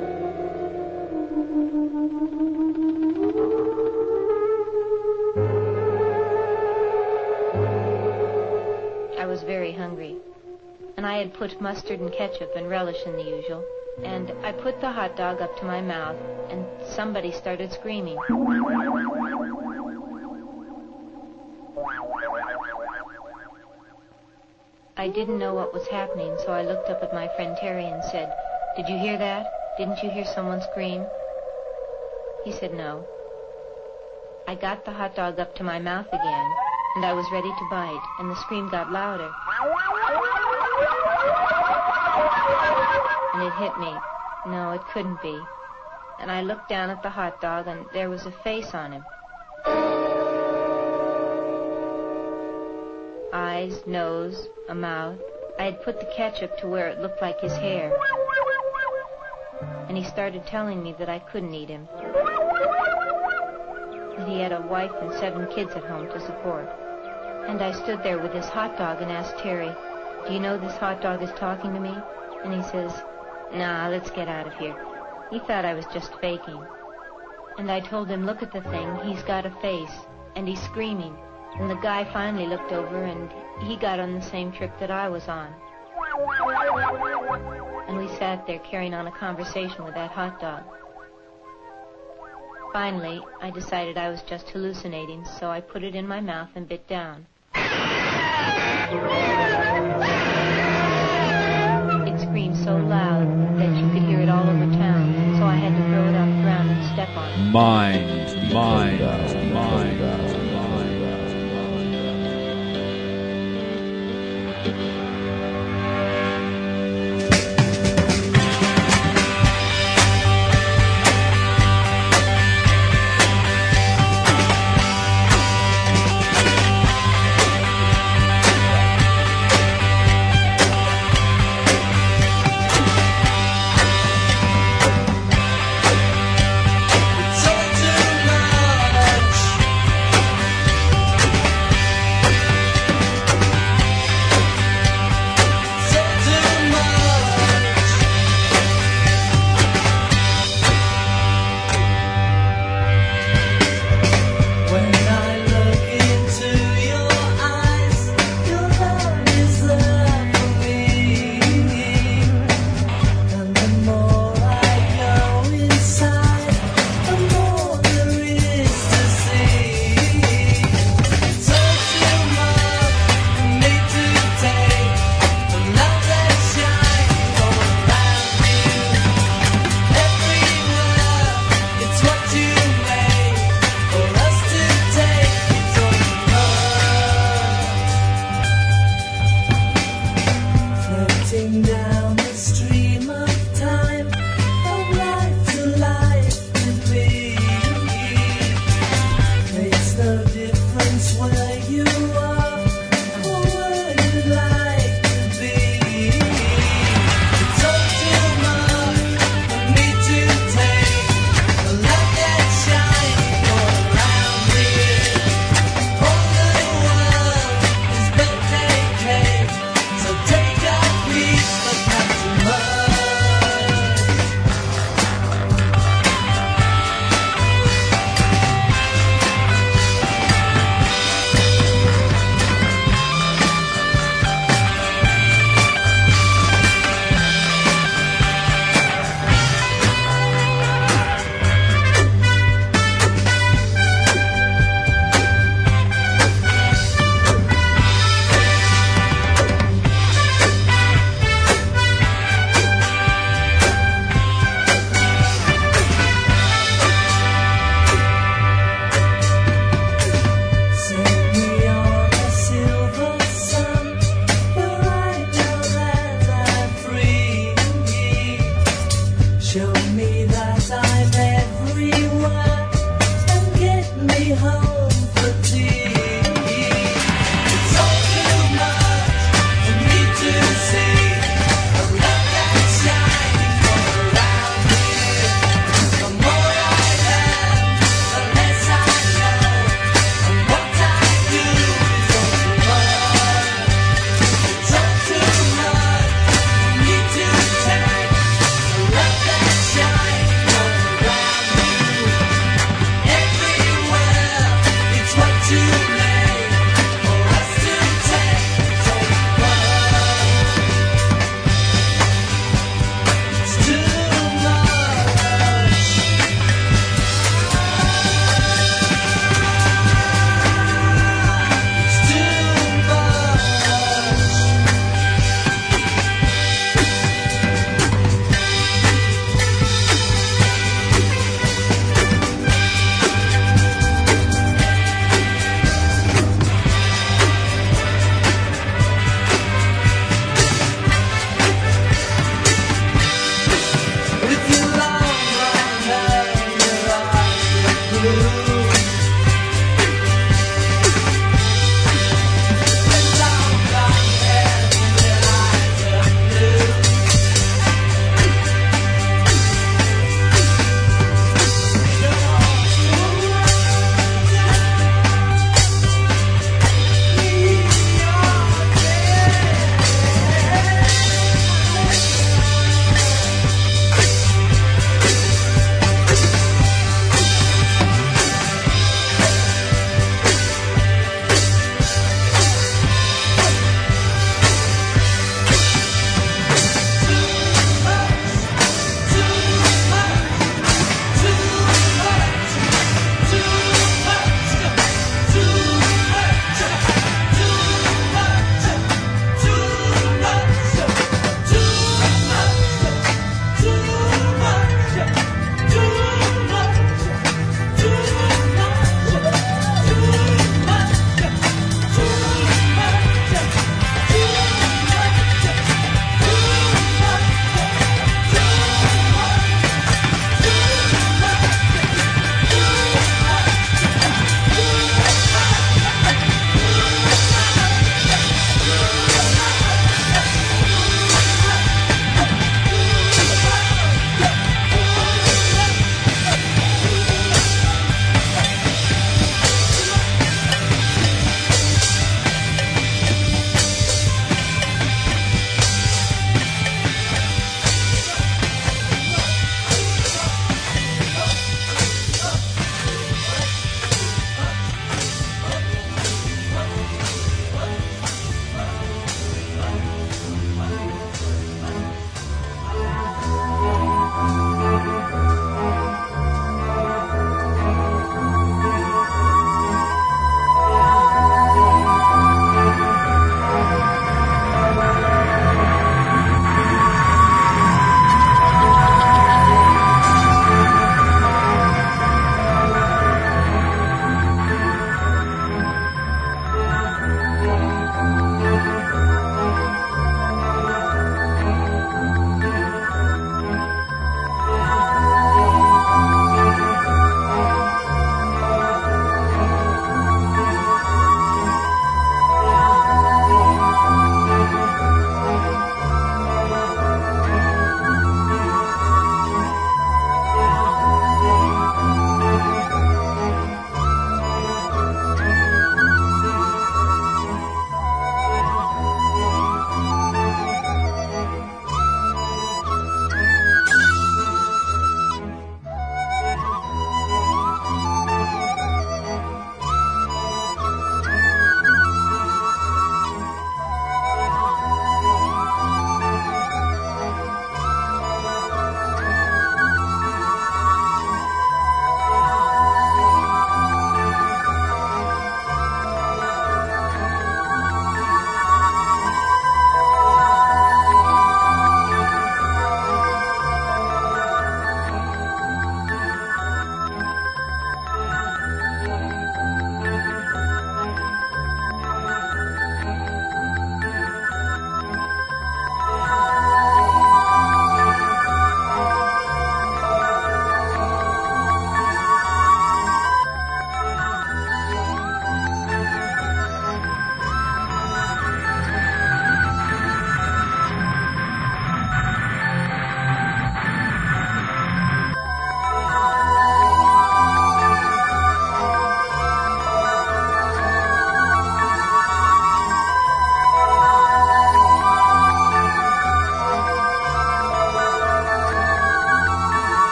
I was very hungry, and I had put mustard and ketchup and relish in the usual, and I put the hot dog up to my mouth, and somebody started screaming. I didn't know what was happening, so I looked up at my friend Terry and said, "Did you hear that? Didn't you hear someone scream?" He said no. I got the hot dog up to my mouth again, and I was ready to bite, and the scream got louder. And it hit me. No, it couldn't be. And I looked down at the hot dog, and there was a face on him. Eyes, nose, a mouth. I had put the ketchup to where it looked like his hair. And he started telling me that I couldn't eat him. That he had a wife and seven kids at home to support. And I stood there with this hot dog and asked Terry, "Do you know this hot dog is talking to me?" And he says, "Nah, let's get out of here." He thought I was just faking. And I told him, "Look at the thing, he's got a face, and he's screaming." And the guy finally looked over, and he got on the same trip that I was on. And we sat there carrying on a conversation with that hot dog. Finally, I decided I was just hallucinating, so I put it in my mouth and bit down. It screamed so loud that you could hear it all over town, so I had to throw it off the ground and step on it. Mind, mind, mind, mind.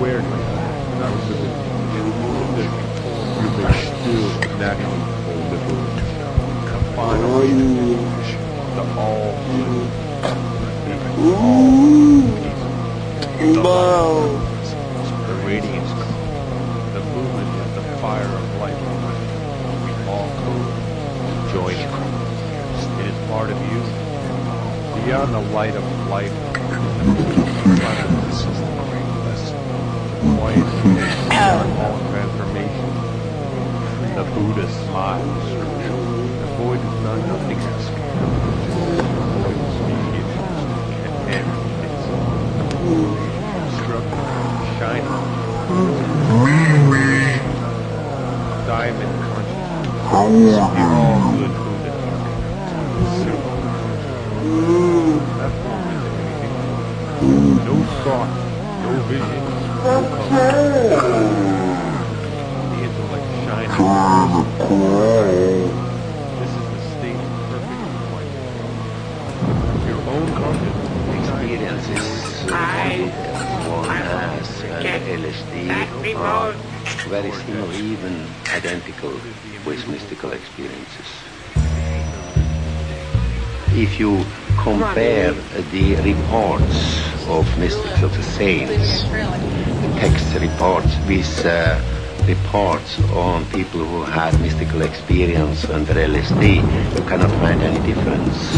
awareness that within you, that you may still naturally hold the the final image, the all good, the all peace, the radiance, the movement of the fire of life. We all come join it. It is part of you. Beyond the light of life, this is the great lesson. Quiet, all transformation. The Buddha smiles. The void is not nothing else. The void is medium and emptiness. Struggle, shining. Diamond consciousness. All good Buddha. Simple. That's not anything. No thought, no vision, no color. The intellect shining. This is the state of perfect quiet. Your own consciousness experiences one has uh, L S D are very similar, even identical with mystical experiences. If you compare the reports of mystics of the saints, the text reports with uh, reports on people who had mystical experience under L S D, you cannot find any difference.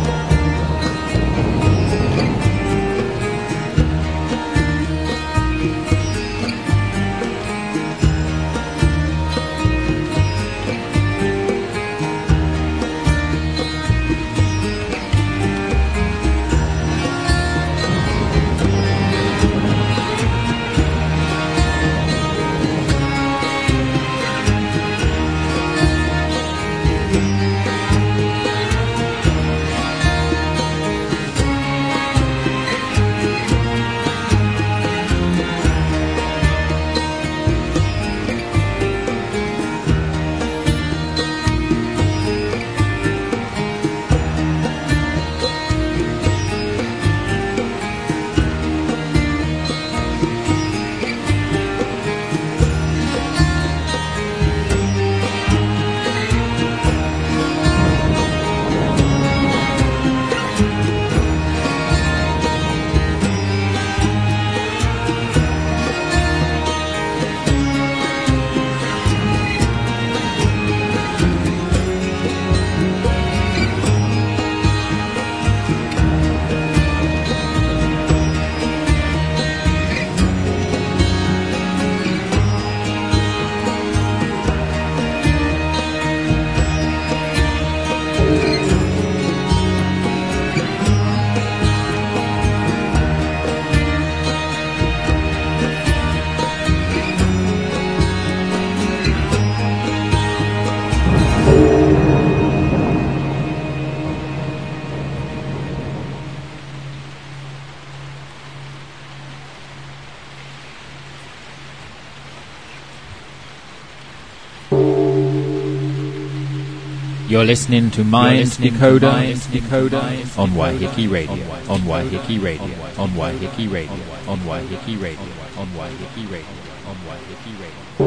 You're listening to Mind Decoder, Mind Decoder on Waiheke Radio, on Waiheke Radio, on Waiheke Radio, on Waiheke Radio, on Waiheke Radio, on Waiheke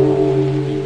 Radio.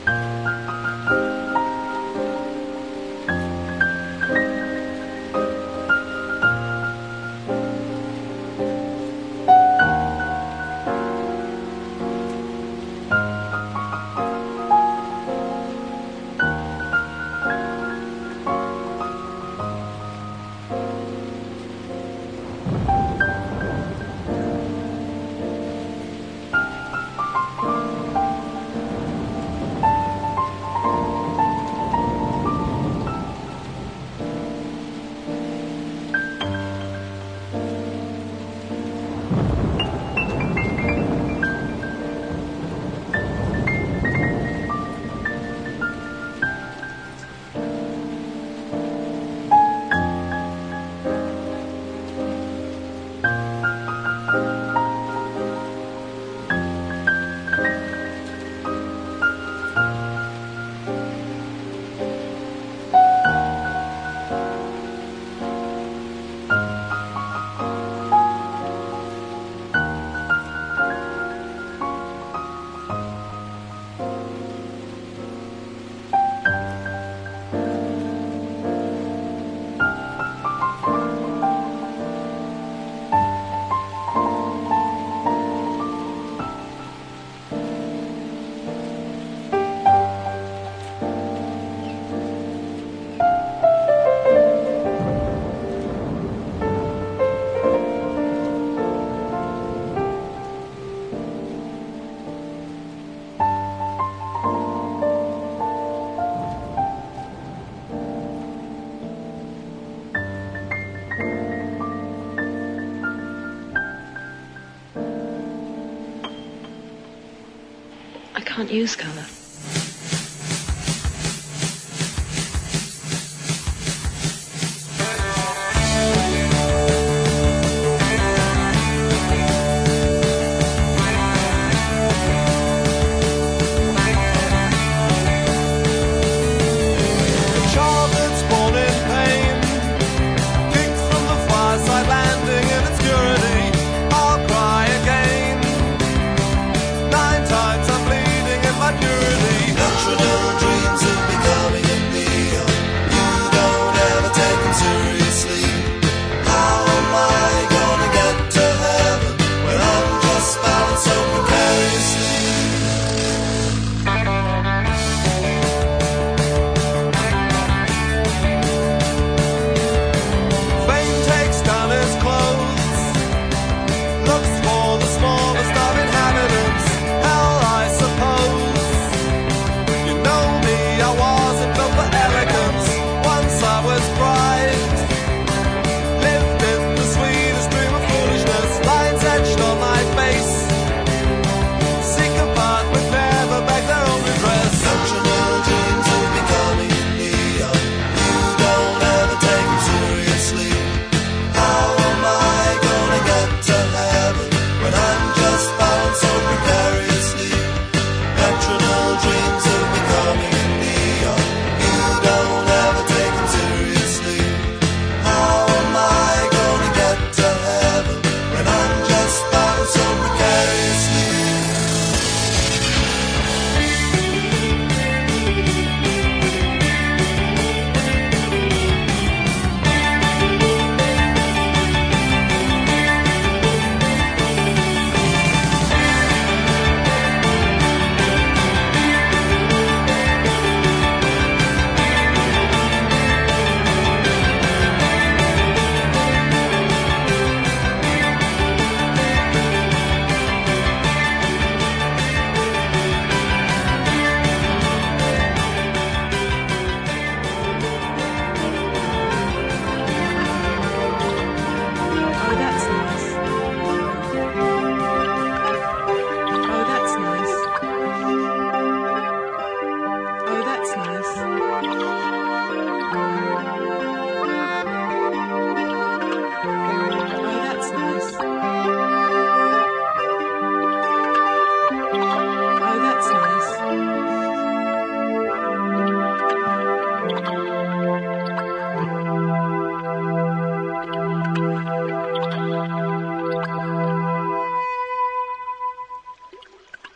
I can't use colour. Nine times I'm bleeding in my purity.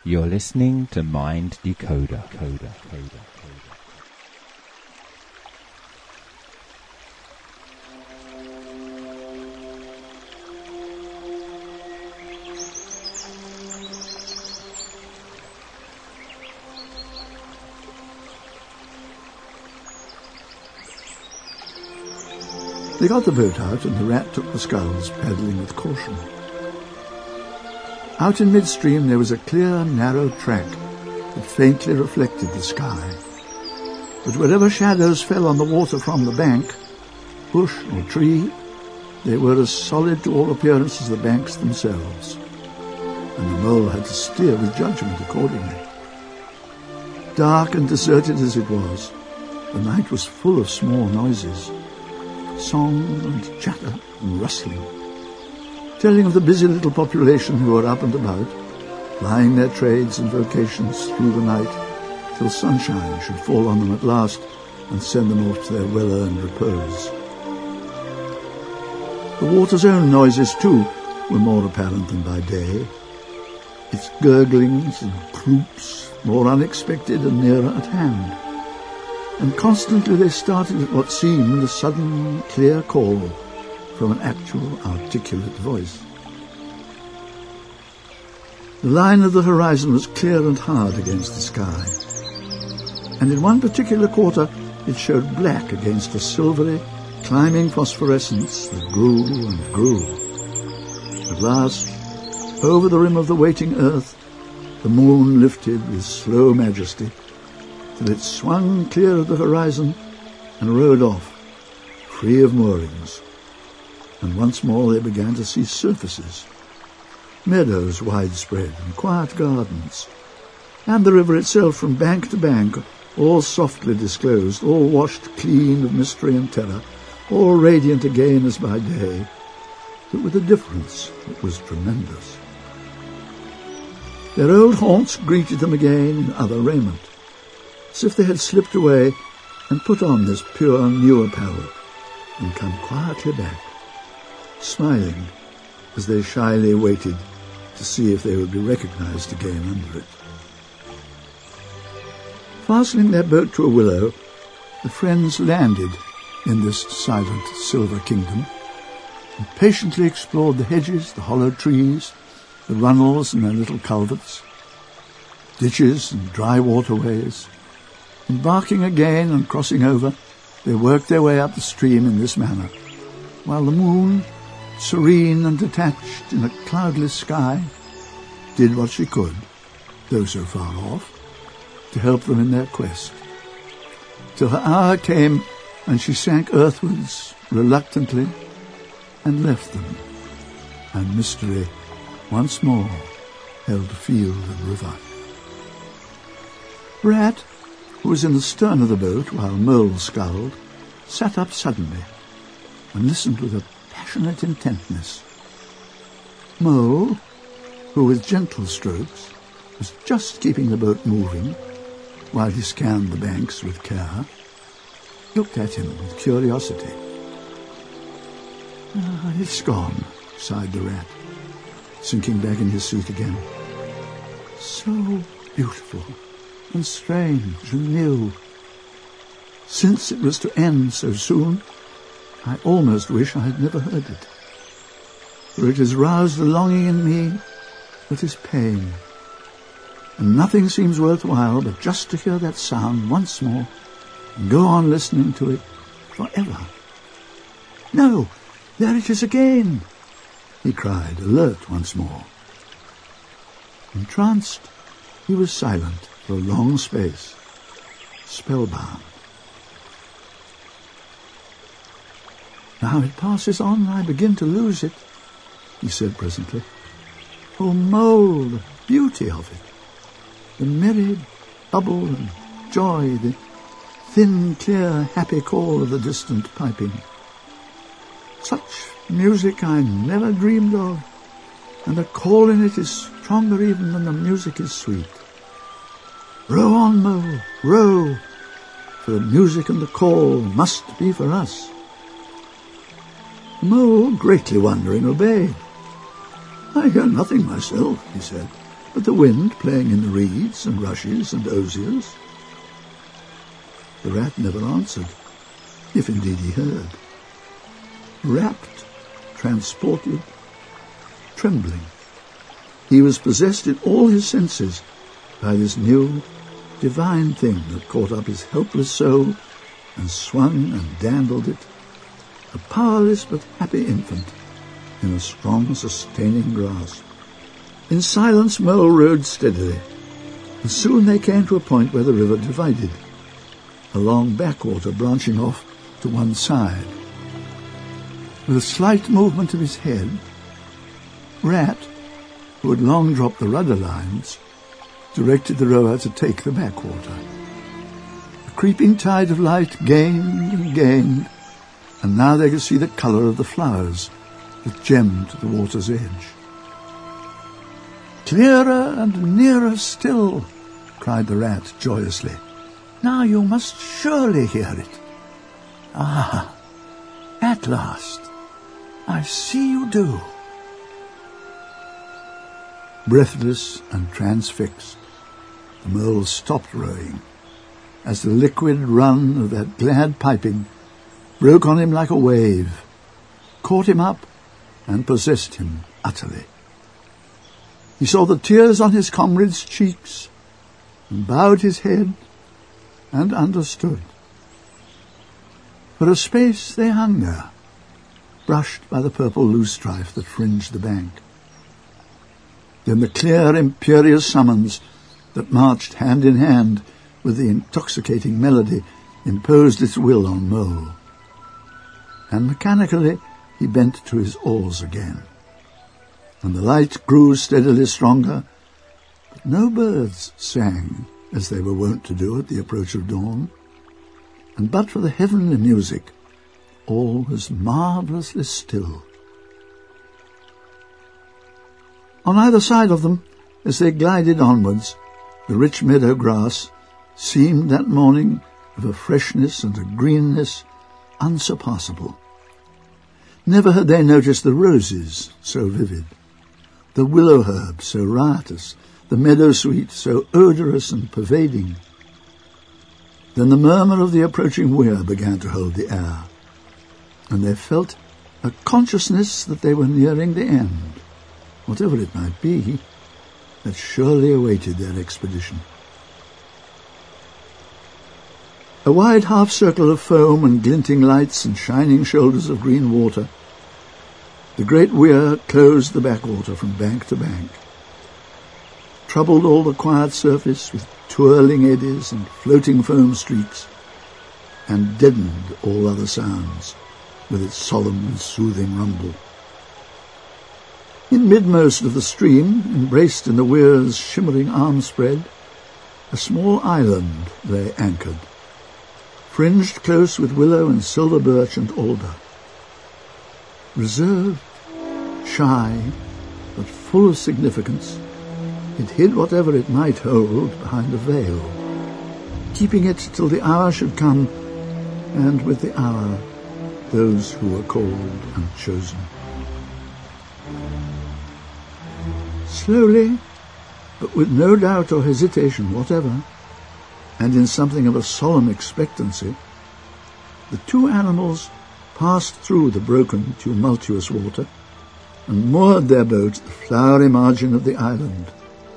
You're listening to Mind Decoder. Coda, coda, coda. They got the boat out, and the rat took the sculls, paddling with caution. Out in midstream there was a clear, narrow track that faintly reflected the sky. But wherever shadows fell on the water from the bank, bush or tree, they were as solid to all appearance as the banks themselves, and the mole had to steer with judgment accordingly. Dark and deserted as it was, the night was full of small noises, song and chatter and rustling, telling of the busy little population who were up and about, plying their trades and vocations through the night till sunshine should fall on them at last and send them off to their well-earned repose. The water's own noises, too, were more apparent than by day, its gurglings and ploops more unexpected and nearer at hand. And constantly they started at what seemed a sudden, clear call from an actual, articulate voice. The line of the horizon was clear and hard against the sky, and in one particular quarter it showed black against a silvery, climbing phosphorescence that grew and grew. At last, over the rim of the waiting earth, the moon lifted with slow majesty, till it swung clear of the horizon and rode off, free of moorings. And once more they began to see surfaces, meadows widespread and quiet gardens, and the river itself from bank to bank, all softly disclosed, all washed clean of mystery and terror, all radiant again as by day, but with a difference that was tremendous. Their old haunts greeted them again in other raiment, as if they had slipped away and put on this pure new apparel and come quietly back, smiling as they shyly waited to see if they would be recognized again under it. Fastening their boat to a willow, the friends landed in this silent silver kingdom and patiently explored the hedges, the hollow trees, the runnels and their little culverts, ditches and dry waterways. Embarking again and crossing over, they worked their way up the stream in this manner, while the moon, serene and detached in a cloudless sky, did what she could, though so far off, to help them in their quest, till her hour came and she sank earthwards reluctantly and left them, and mystery once more held field and river. Rat, who was in the stern of the boat while Mole sculled, sat up suddenly and listened with a passionate intentness. Mole, who with gentle strokes was just keeping the boat moving while he scanned the banks with care, looked at him with curiosity. "Ah, it's gone," sighed the rat, sinking back in his seat again. "So beautiful and strange and new. Since it was to end so soon, I almost wish I had never heard it, for it has roused a longing in me that is pain, and nothing seems worthwhile but just to hear that sound once more and go on listening to it forever. No, there it is again," he cried, alert once more. Entranced, he was silent for a long space, spellbound. "Now it passes on, I begin to lose it," he said presently. "Oh, Mole, the beauty of it, the merry bubble and joy, the thin, clear, happy call of the distant piping. Such music I never dreamed of, and the call in it is stronger even than the music is sweet. Row on, Mole, row, for the music and the call must be for us." The Mole, greatly wondering, obeyed. "I hear nothing myself," he said, but the wind playing in the reeds and rushes and osiers. The rat never answered, if indeed he heard. Rapt, transported, trembling, he was possessed in all his senses by this new, divine thing that caught up his helpless soul and swung and dandled it, a powerless but happy infant in a strong, sustaining grasp. In silence, Mole rode steadily, and soon they came to a point where the river divided, a long backwater branching off to one side. With a slight movement of his head, Rat, who had long dropped the rudder lines, directed the rower to take the backwater. The creeping tide of light gained and gained, and now they could see the colour of the flowers that gemmed the water's edge. "Clearer and nearer still," cried the rat joyously. "Now you must surely hear it. Ah, at last, I see you do." Breathless and transfixed, the mole stopped rowing as the liquid run of that glad piping broke on him like a wave, caught him up, and possessed him utterly. He saw the tears on his comrade's cheeks, and bowed his head, and understood. For a space they hung there, brushed by the purple loosestrife that fringed the bank. Then the clear, imperious summons that marched hand in hand with the intoxicating melody imposed its will on Mole, and mechanically he bent to his oars again. And the light grew steadily stronger, but no birds sang as they were wont to do at the approach of dawn, and but for the heavenly music, all was marvellously still. On either side of them, as they glided onwards, the rich meadow grass seemed that morning of a freshness and a greenness unsurpassable. Never had they noticed the roses so vivid, the willow herb so riotous, the meadow sweet so odorous and pervading. Then the murmur of the approaching weir began to hold the air, and they felt a consciousness that they were nearing the end, whatever it might be, that surely awaited their expedition. A wide half-circle of foam and glinting lights and shining shoulders of green water, the great weir closed the backwater from bank to bank, troubled all the quiet surface with twirling eddies and floating foam streaks, and deadened all other sounds with its solemn and soothing rumble. In midmost of the stream, embraced in the weir's shimmering arm spread, a small island lay anchored, fringed close with willow and silver birch and alder. Reserved, shy, but full of significance, it hid whatever it might hold behind a veil, keeping it till the hour should come, and with the hour those who were called and chosen. Slowly, but with no doubt or hesitation whatever, and in something of a solemn expectancy, the two animals passed through the broken, tumultuous water and moored their boat at the flowery margin of the island.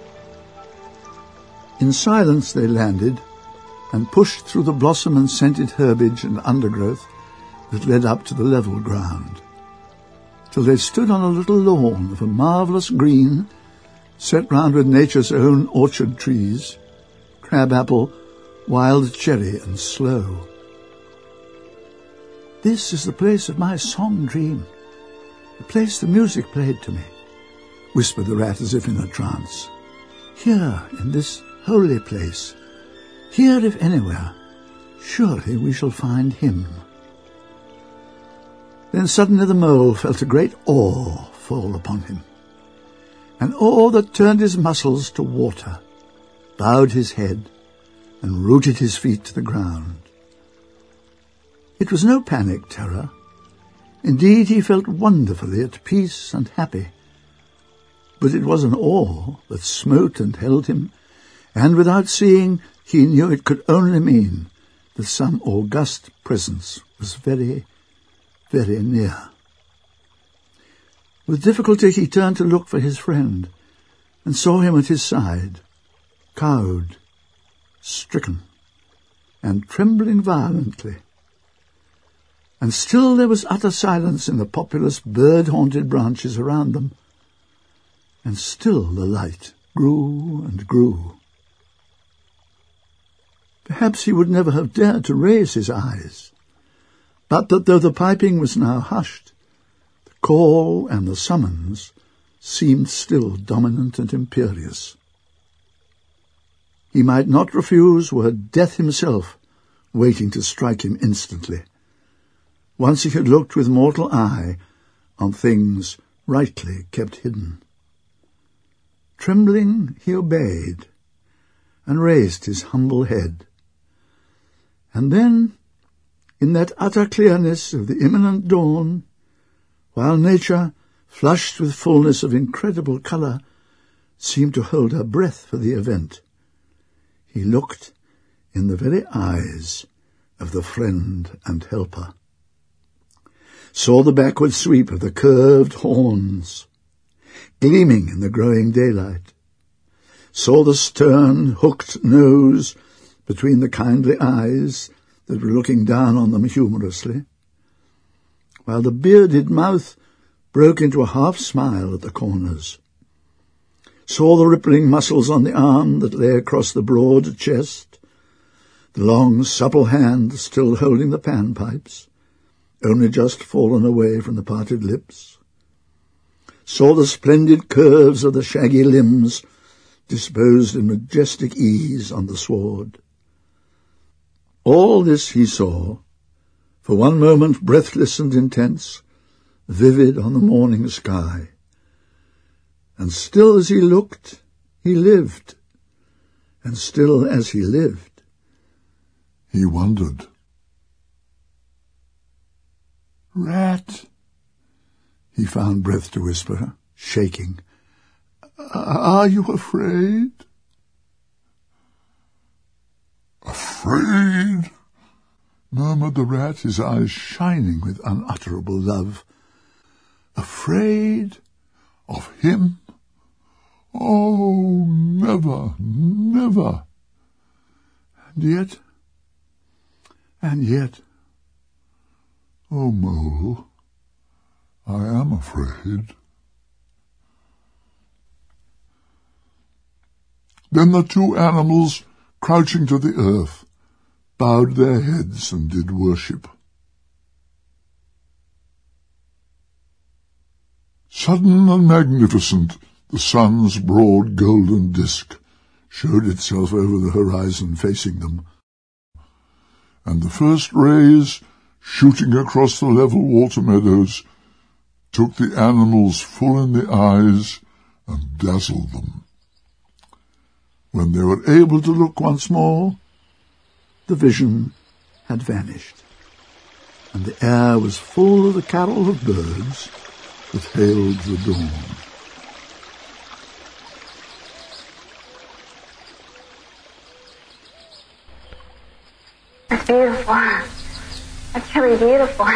In silence they landed and pushed through the blossom and scented herbage and undergrowth that led up to the level ground, till they stood on a little lawn of a marvellous green, set round with nature's own orchard trees, crab-apple, wild cherry, and sloe. "This is the place of my song-dream, the place the music played to me," whispered the rat as if in a trance. "Here, in this holy place, here if anywhere, surely we shall find him." Then suddenly the mole felt a great awe fall upon him, an awe that turned his muscles to water, bowed his head, and rooted his feet to the ground. It was no panic terror. Indeed, he felt wonderfully at peace and happy. But it was an awe that smote and held him, and without seeing, he knew it could only mean that some august presence was very, very near. With difficulty he turned to look for his friend, and saw him at his side, cowed, stricken, and trembling violently. And still there was utter silence in the populous bird-haunted branches around them, and still the light grew and grew. Perhaps he would never have dared to raise his eyes, but that though the piping was now hushed, the call and the summons seemed still dominant and imperious. He might not refuse were death himself waiting to strike him instantly, once he had looked with mortal eye on things rightly kept hidden. Trembling, he obeyed, and raised his humble head. And then, in that utter clearness of the imminent dawn, while nature, flushed with fullness of incredible colour, seemed to hold her breath for the event, he looked in the very eyes of the friend and helper, saw the backward sweep of the curved horns, gleaming in the growing daylight, saw the stern, hooked nose between the kindly eyes that were looking down on them humorously, while the bearded mouth broke into a half-smile at the corners, saw the rippling muscles on the arm that lay across the broad chest, the long, supple hand still holding the panpipes, only just fallen away from the parted lips, saw the splendid curves of the shaggy limbs disposed in majestic ease on the sward. All this he saw, for one moment breathless and intense, vivid on the morning sky. And still as he looked, he lived, and still as he lived, he wondered. "Rat," he found breath to whisper, shaking. "Are you afraid?" "Afraid?" murmured the rat, his eyes shining with unutterable love. "Afraid of him? Oh, never, never. And yet, and yet, oh, Mole, I am afraid." Then the two animals, crouching to the earth, bowed their heads and did worship. Sudden and magnificent, the sun's broad golden disk showed itself over the horizon facing them, and the first rays, shooting across the level water meadows, took the animals full in the eyes and dazzled them. When they were able to look once more, the vision had vanished, and the air was full of the carol of birds that hailed the dawn. That's beautiful. That's really beautiful.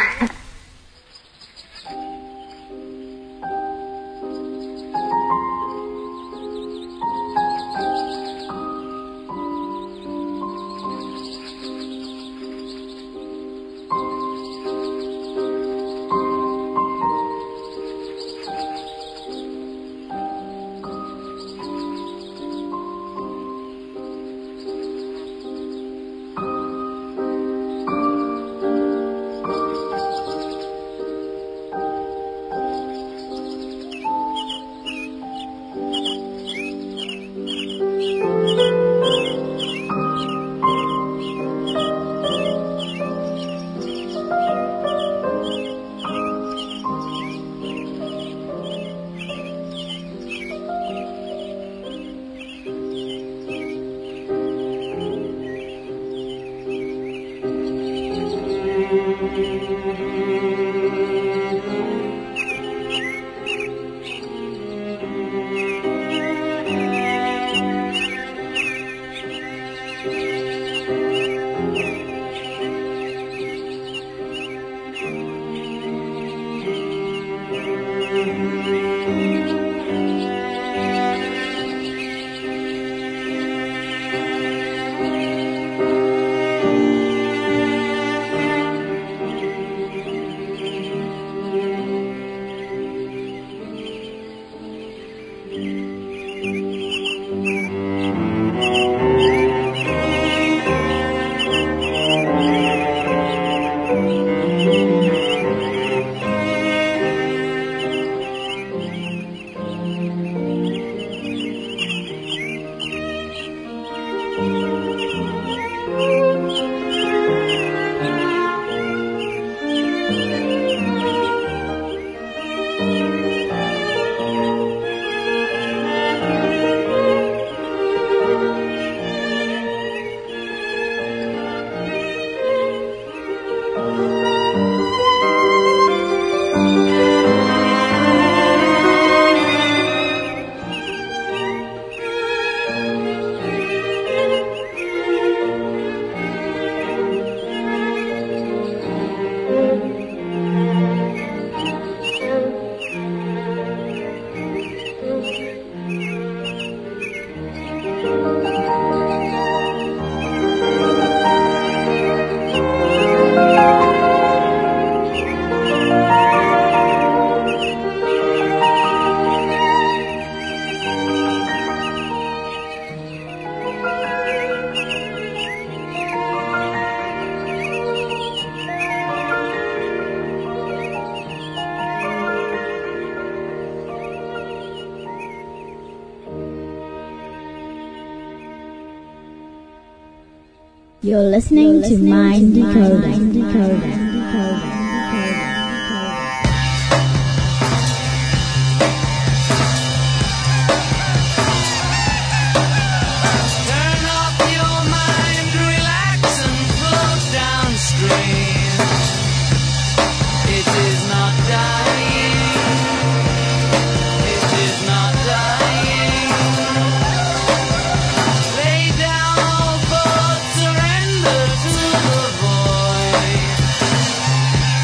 You're listening, You're listening to Mind Decoder. Mind Decoder. Decoder. Turn off your mind, relax and float downstream. It is not dying. It is not dying. Lay down all thoughts, surrender to the void.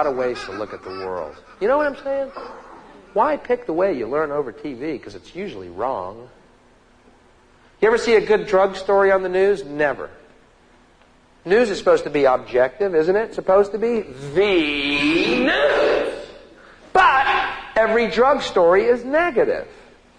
lot of ways to look at the world. You know what I'm saying? Why pick the way you learn over T V? Because it's usually wrong. You ever see a good drug story on the news? Never. News is supposed to be objective, isn't it? It's supposed to be the news. But every drug story is negative.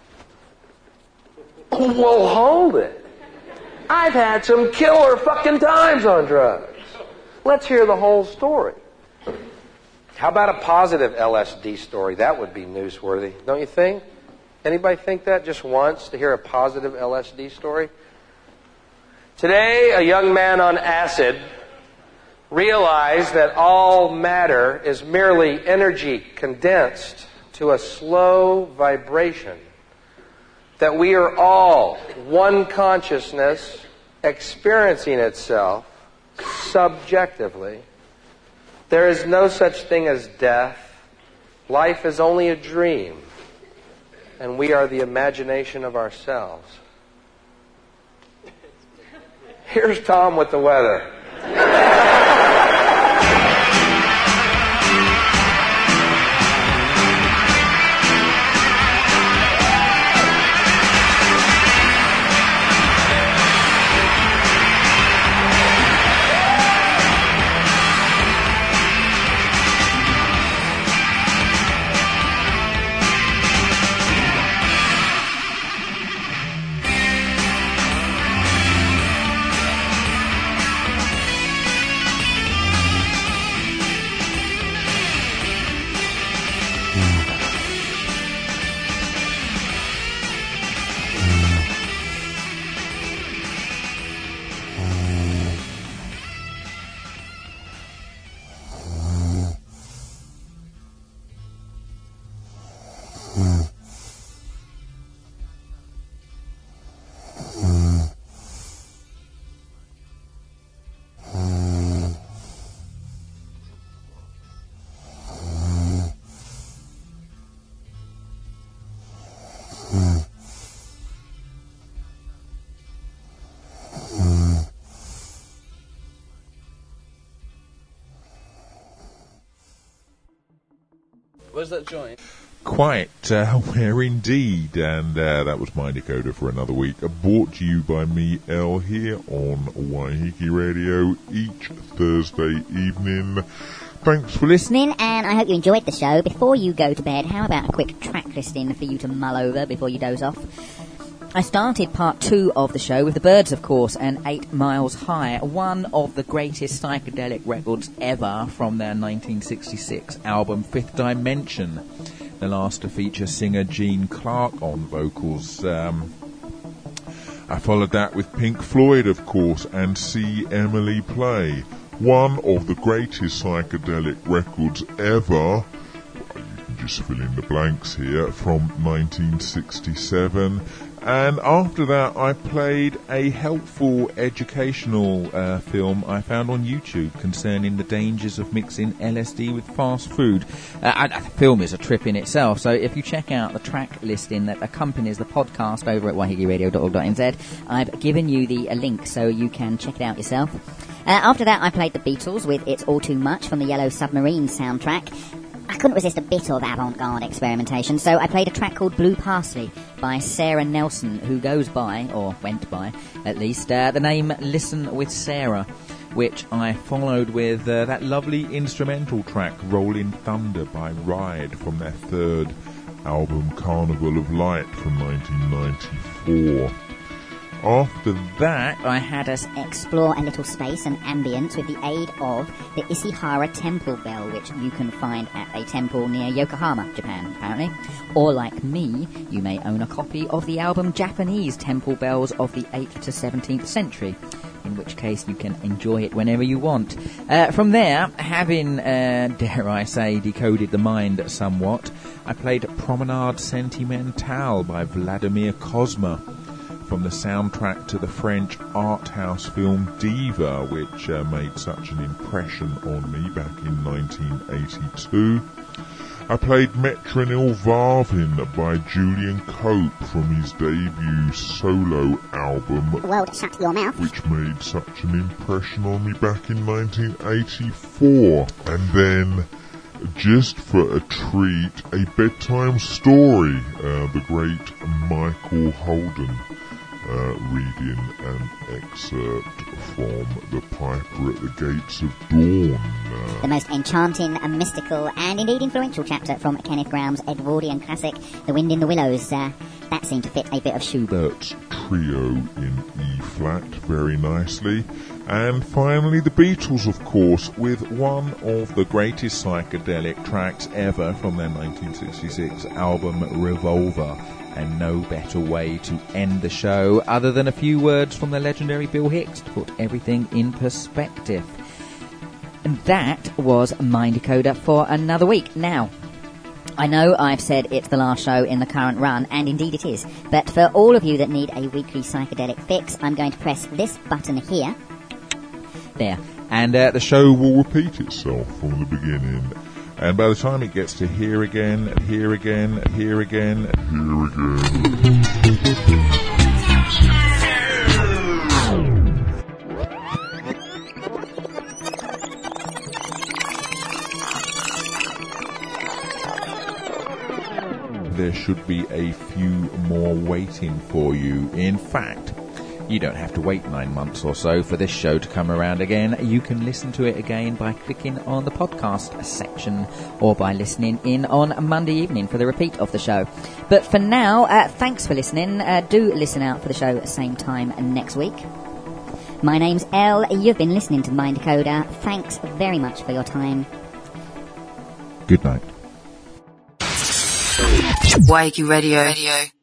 Well, hold it. I've had some killer fucking times on drugs. Let's hear the whole story. How about a positive L S D story? That would be newsworthy, don't you think? Anybody think that just once, to hear a positive L S D story? Today, a young man on acid realized that all matter is merely energy condensed to a slow vibration. That we are all one consciousness experiencing itself subjectively. There is no such thing as death. Life is only a dream. And we are the imagination of ourselves. Here's Tom with the weather. Where's that joint? Quite, uh, where indeed, and uh, that was my decoder for another week, uh, brought to you by me, El, here on Waiheke Radio each Thursday evening. Thanks for listening, and I hope you enjoyed the show. Before you go to bed, how about a quick track listing for you to mull over before you doze off? I started part two of the show with the Byrds, of course, and Eight Miles High, one of the greatest psychedelic records ever from their nineteen sixty-six album Fifth Dimension. The last to feature singer Gene Clark on vocals. Um, I followed that with Pink Floyd, of course, and See Emily Play, one of the greatest psychedelic records ever. You can just fill in the blanks here, from nineteen sixty-seven. And after that, I played a helpful educational uh, film I found on YouTube concerning the dangers of mixing L S D with fast food. Uh, I, the film is a trip in itself, so if you check out the track listing that accompanies the podcast over at waiheke radio dot org dot n z, I've given you the a link so you can check it out yourself. Uh, after that, I played the Beatles with It's All Too Much from the Yellow Submarine soundtrack. I couldn't resist a bit of avant-garde experimentation, so I played a track called Blue Parsley by Sarah Nelson, who goes by, or went by at least, uh, the name Listen with Sarah, which I followed with uh, that lovely instrumental track Rolling Thunder by Ride from their third album Carnival of Light from nineteen ninety-four. After that, I had us explore a little space and ambience with the aid of the Ishihara Temple Bell, which you can find at a temple near Yokohama, Japan, apparently. Or like me, you may own a copy of the album Japanese Temple Bells of the eighth to seventeenth century, in which case you can enjoy it whenever you want. Uh, from there, having, uh, dare I say, decoded the mind somewhat, I played Promenade Sentimentale by Vladimir Cosma, from the soundtrack to the French art house film Diva, which uh, made such an impression on me back in nineteen eighty-two. I played Metronil Varvin by Julian Cope from his debut solo album, World Shut Your Mouth, which made such an impression on me back in nineteen eighty-four. And then just for a treat, a bedtime story. Uh, the great Michael Holden uh, reading an excerpt from The Piper at the Gates of Dawn. Uh, the most enchanting, and mystical, and indeed influential chapter from Kenneth Graham's Edwardian classic, The Wind in the Willows. Uh, that seemed to fit a bit of Schubert's Trio in E-flat very nicely. And finally, the Beatles, of course, with one of the greatest psychedelic tracks ever from their nineteen sixty-six album Revolver. And no better way to end the show other than a few words from the legendary Bill Hicks to put everything in perspective. And that was Mind Decoder for another week. Now, I know I've said it's the last show in the current run, and indeed it is. But for all of you that need a weekly psychedelic fix, I'm going to press this button here. There. And uh, the show will repeat itself from the beginning. And by the time it gets to here again, here again, here again, here again. There should be a few more waiting for you. In fact, you don't have to wait nine months or so for this show to come around again. You can listen to it again by clicking on the podcast section or by listening in on Monday evening for the repeat of the show. But for now, uh, thanks for listening. Uh, do listen out for the show at the same time next week. My name's Elle. You've been listening to Mind Decoder. Thanks very much for your time. Good night. Waikiki Radio. Radio.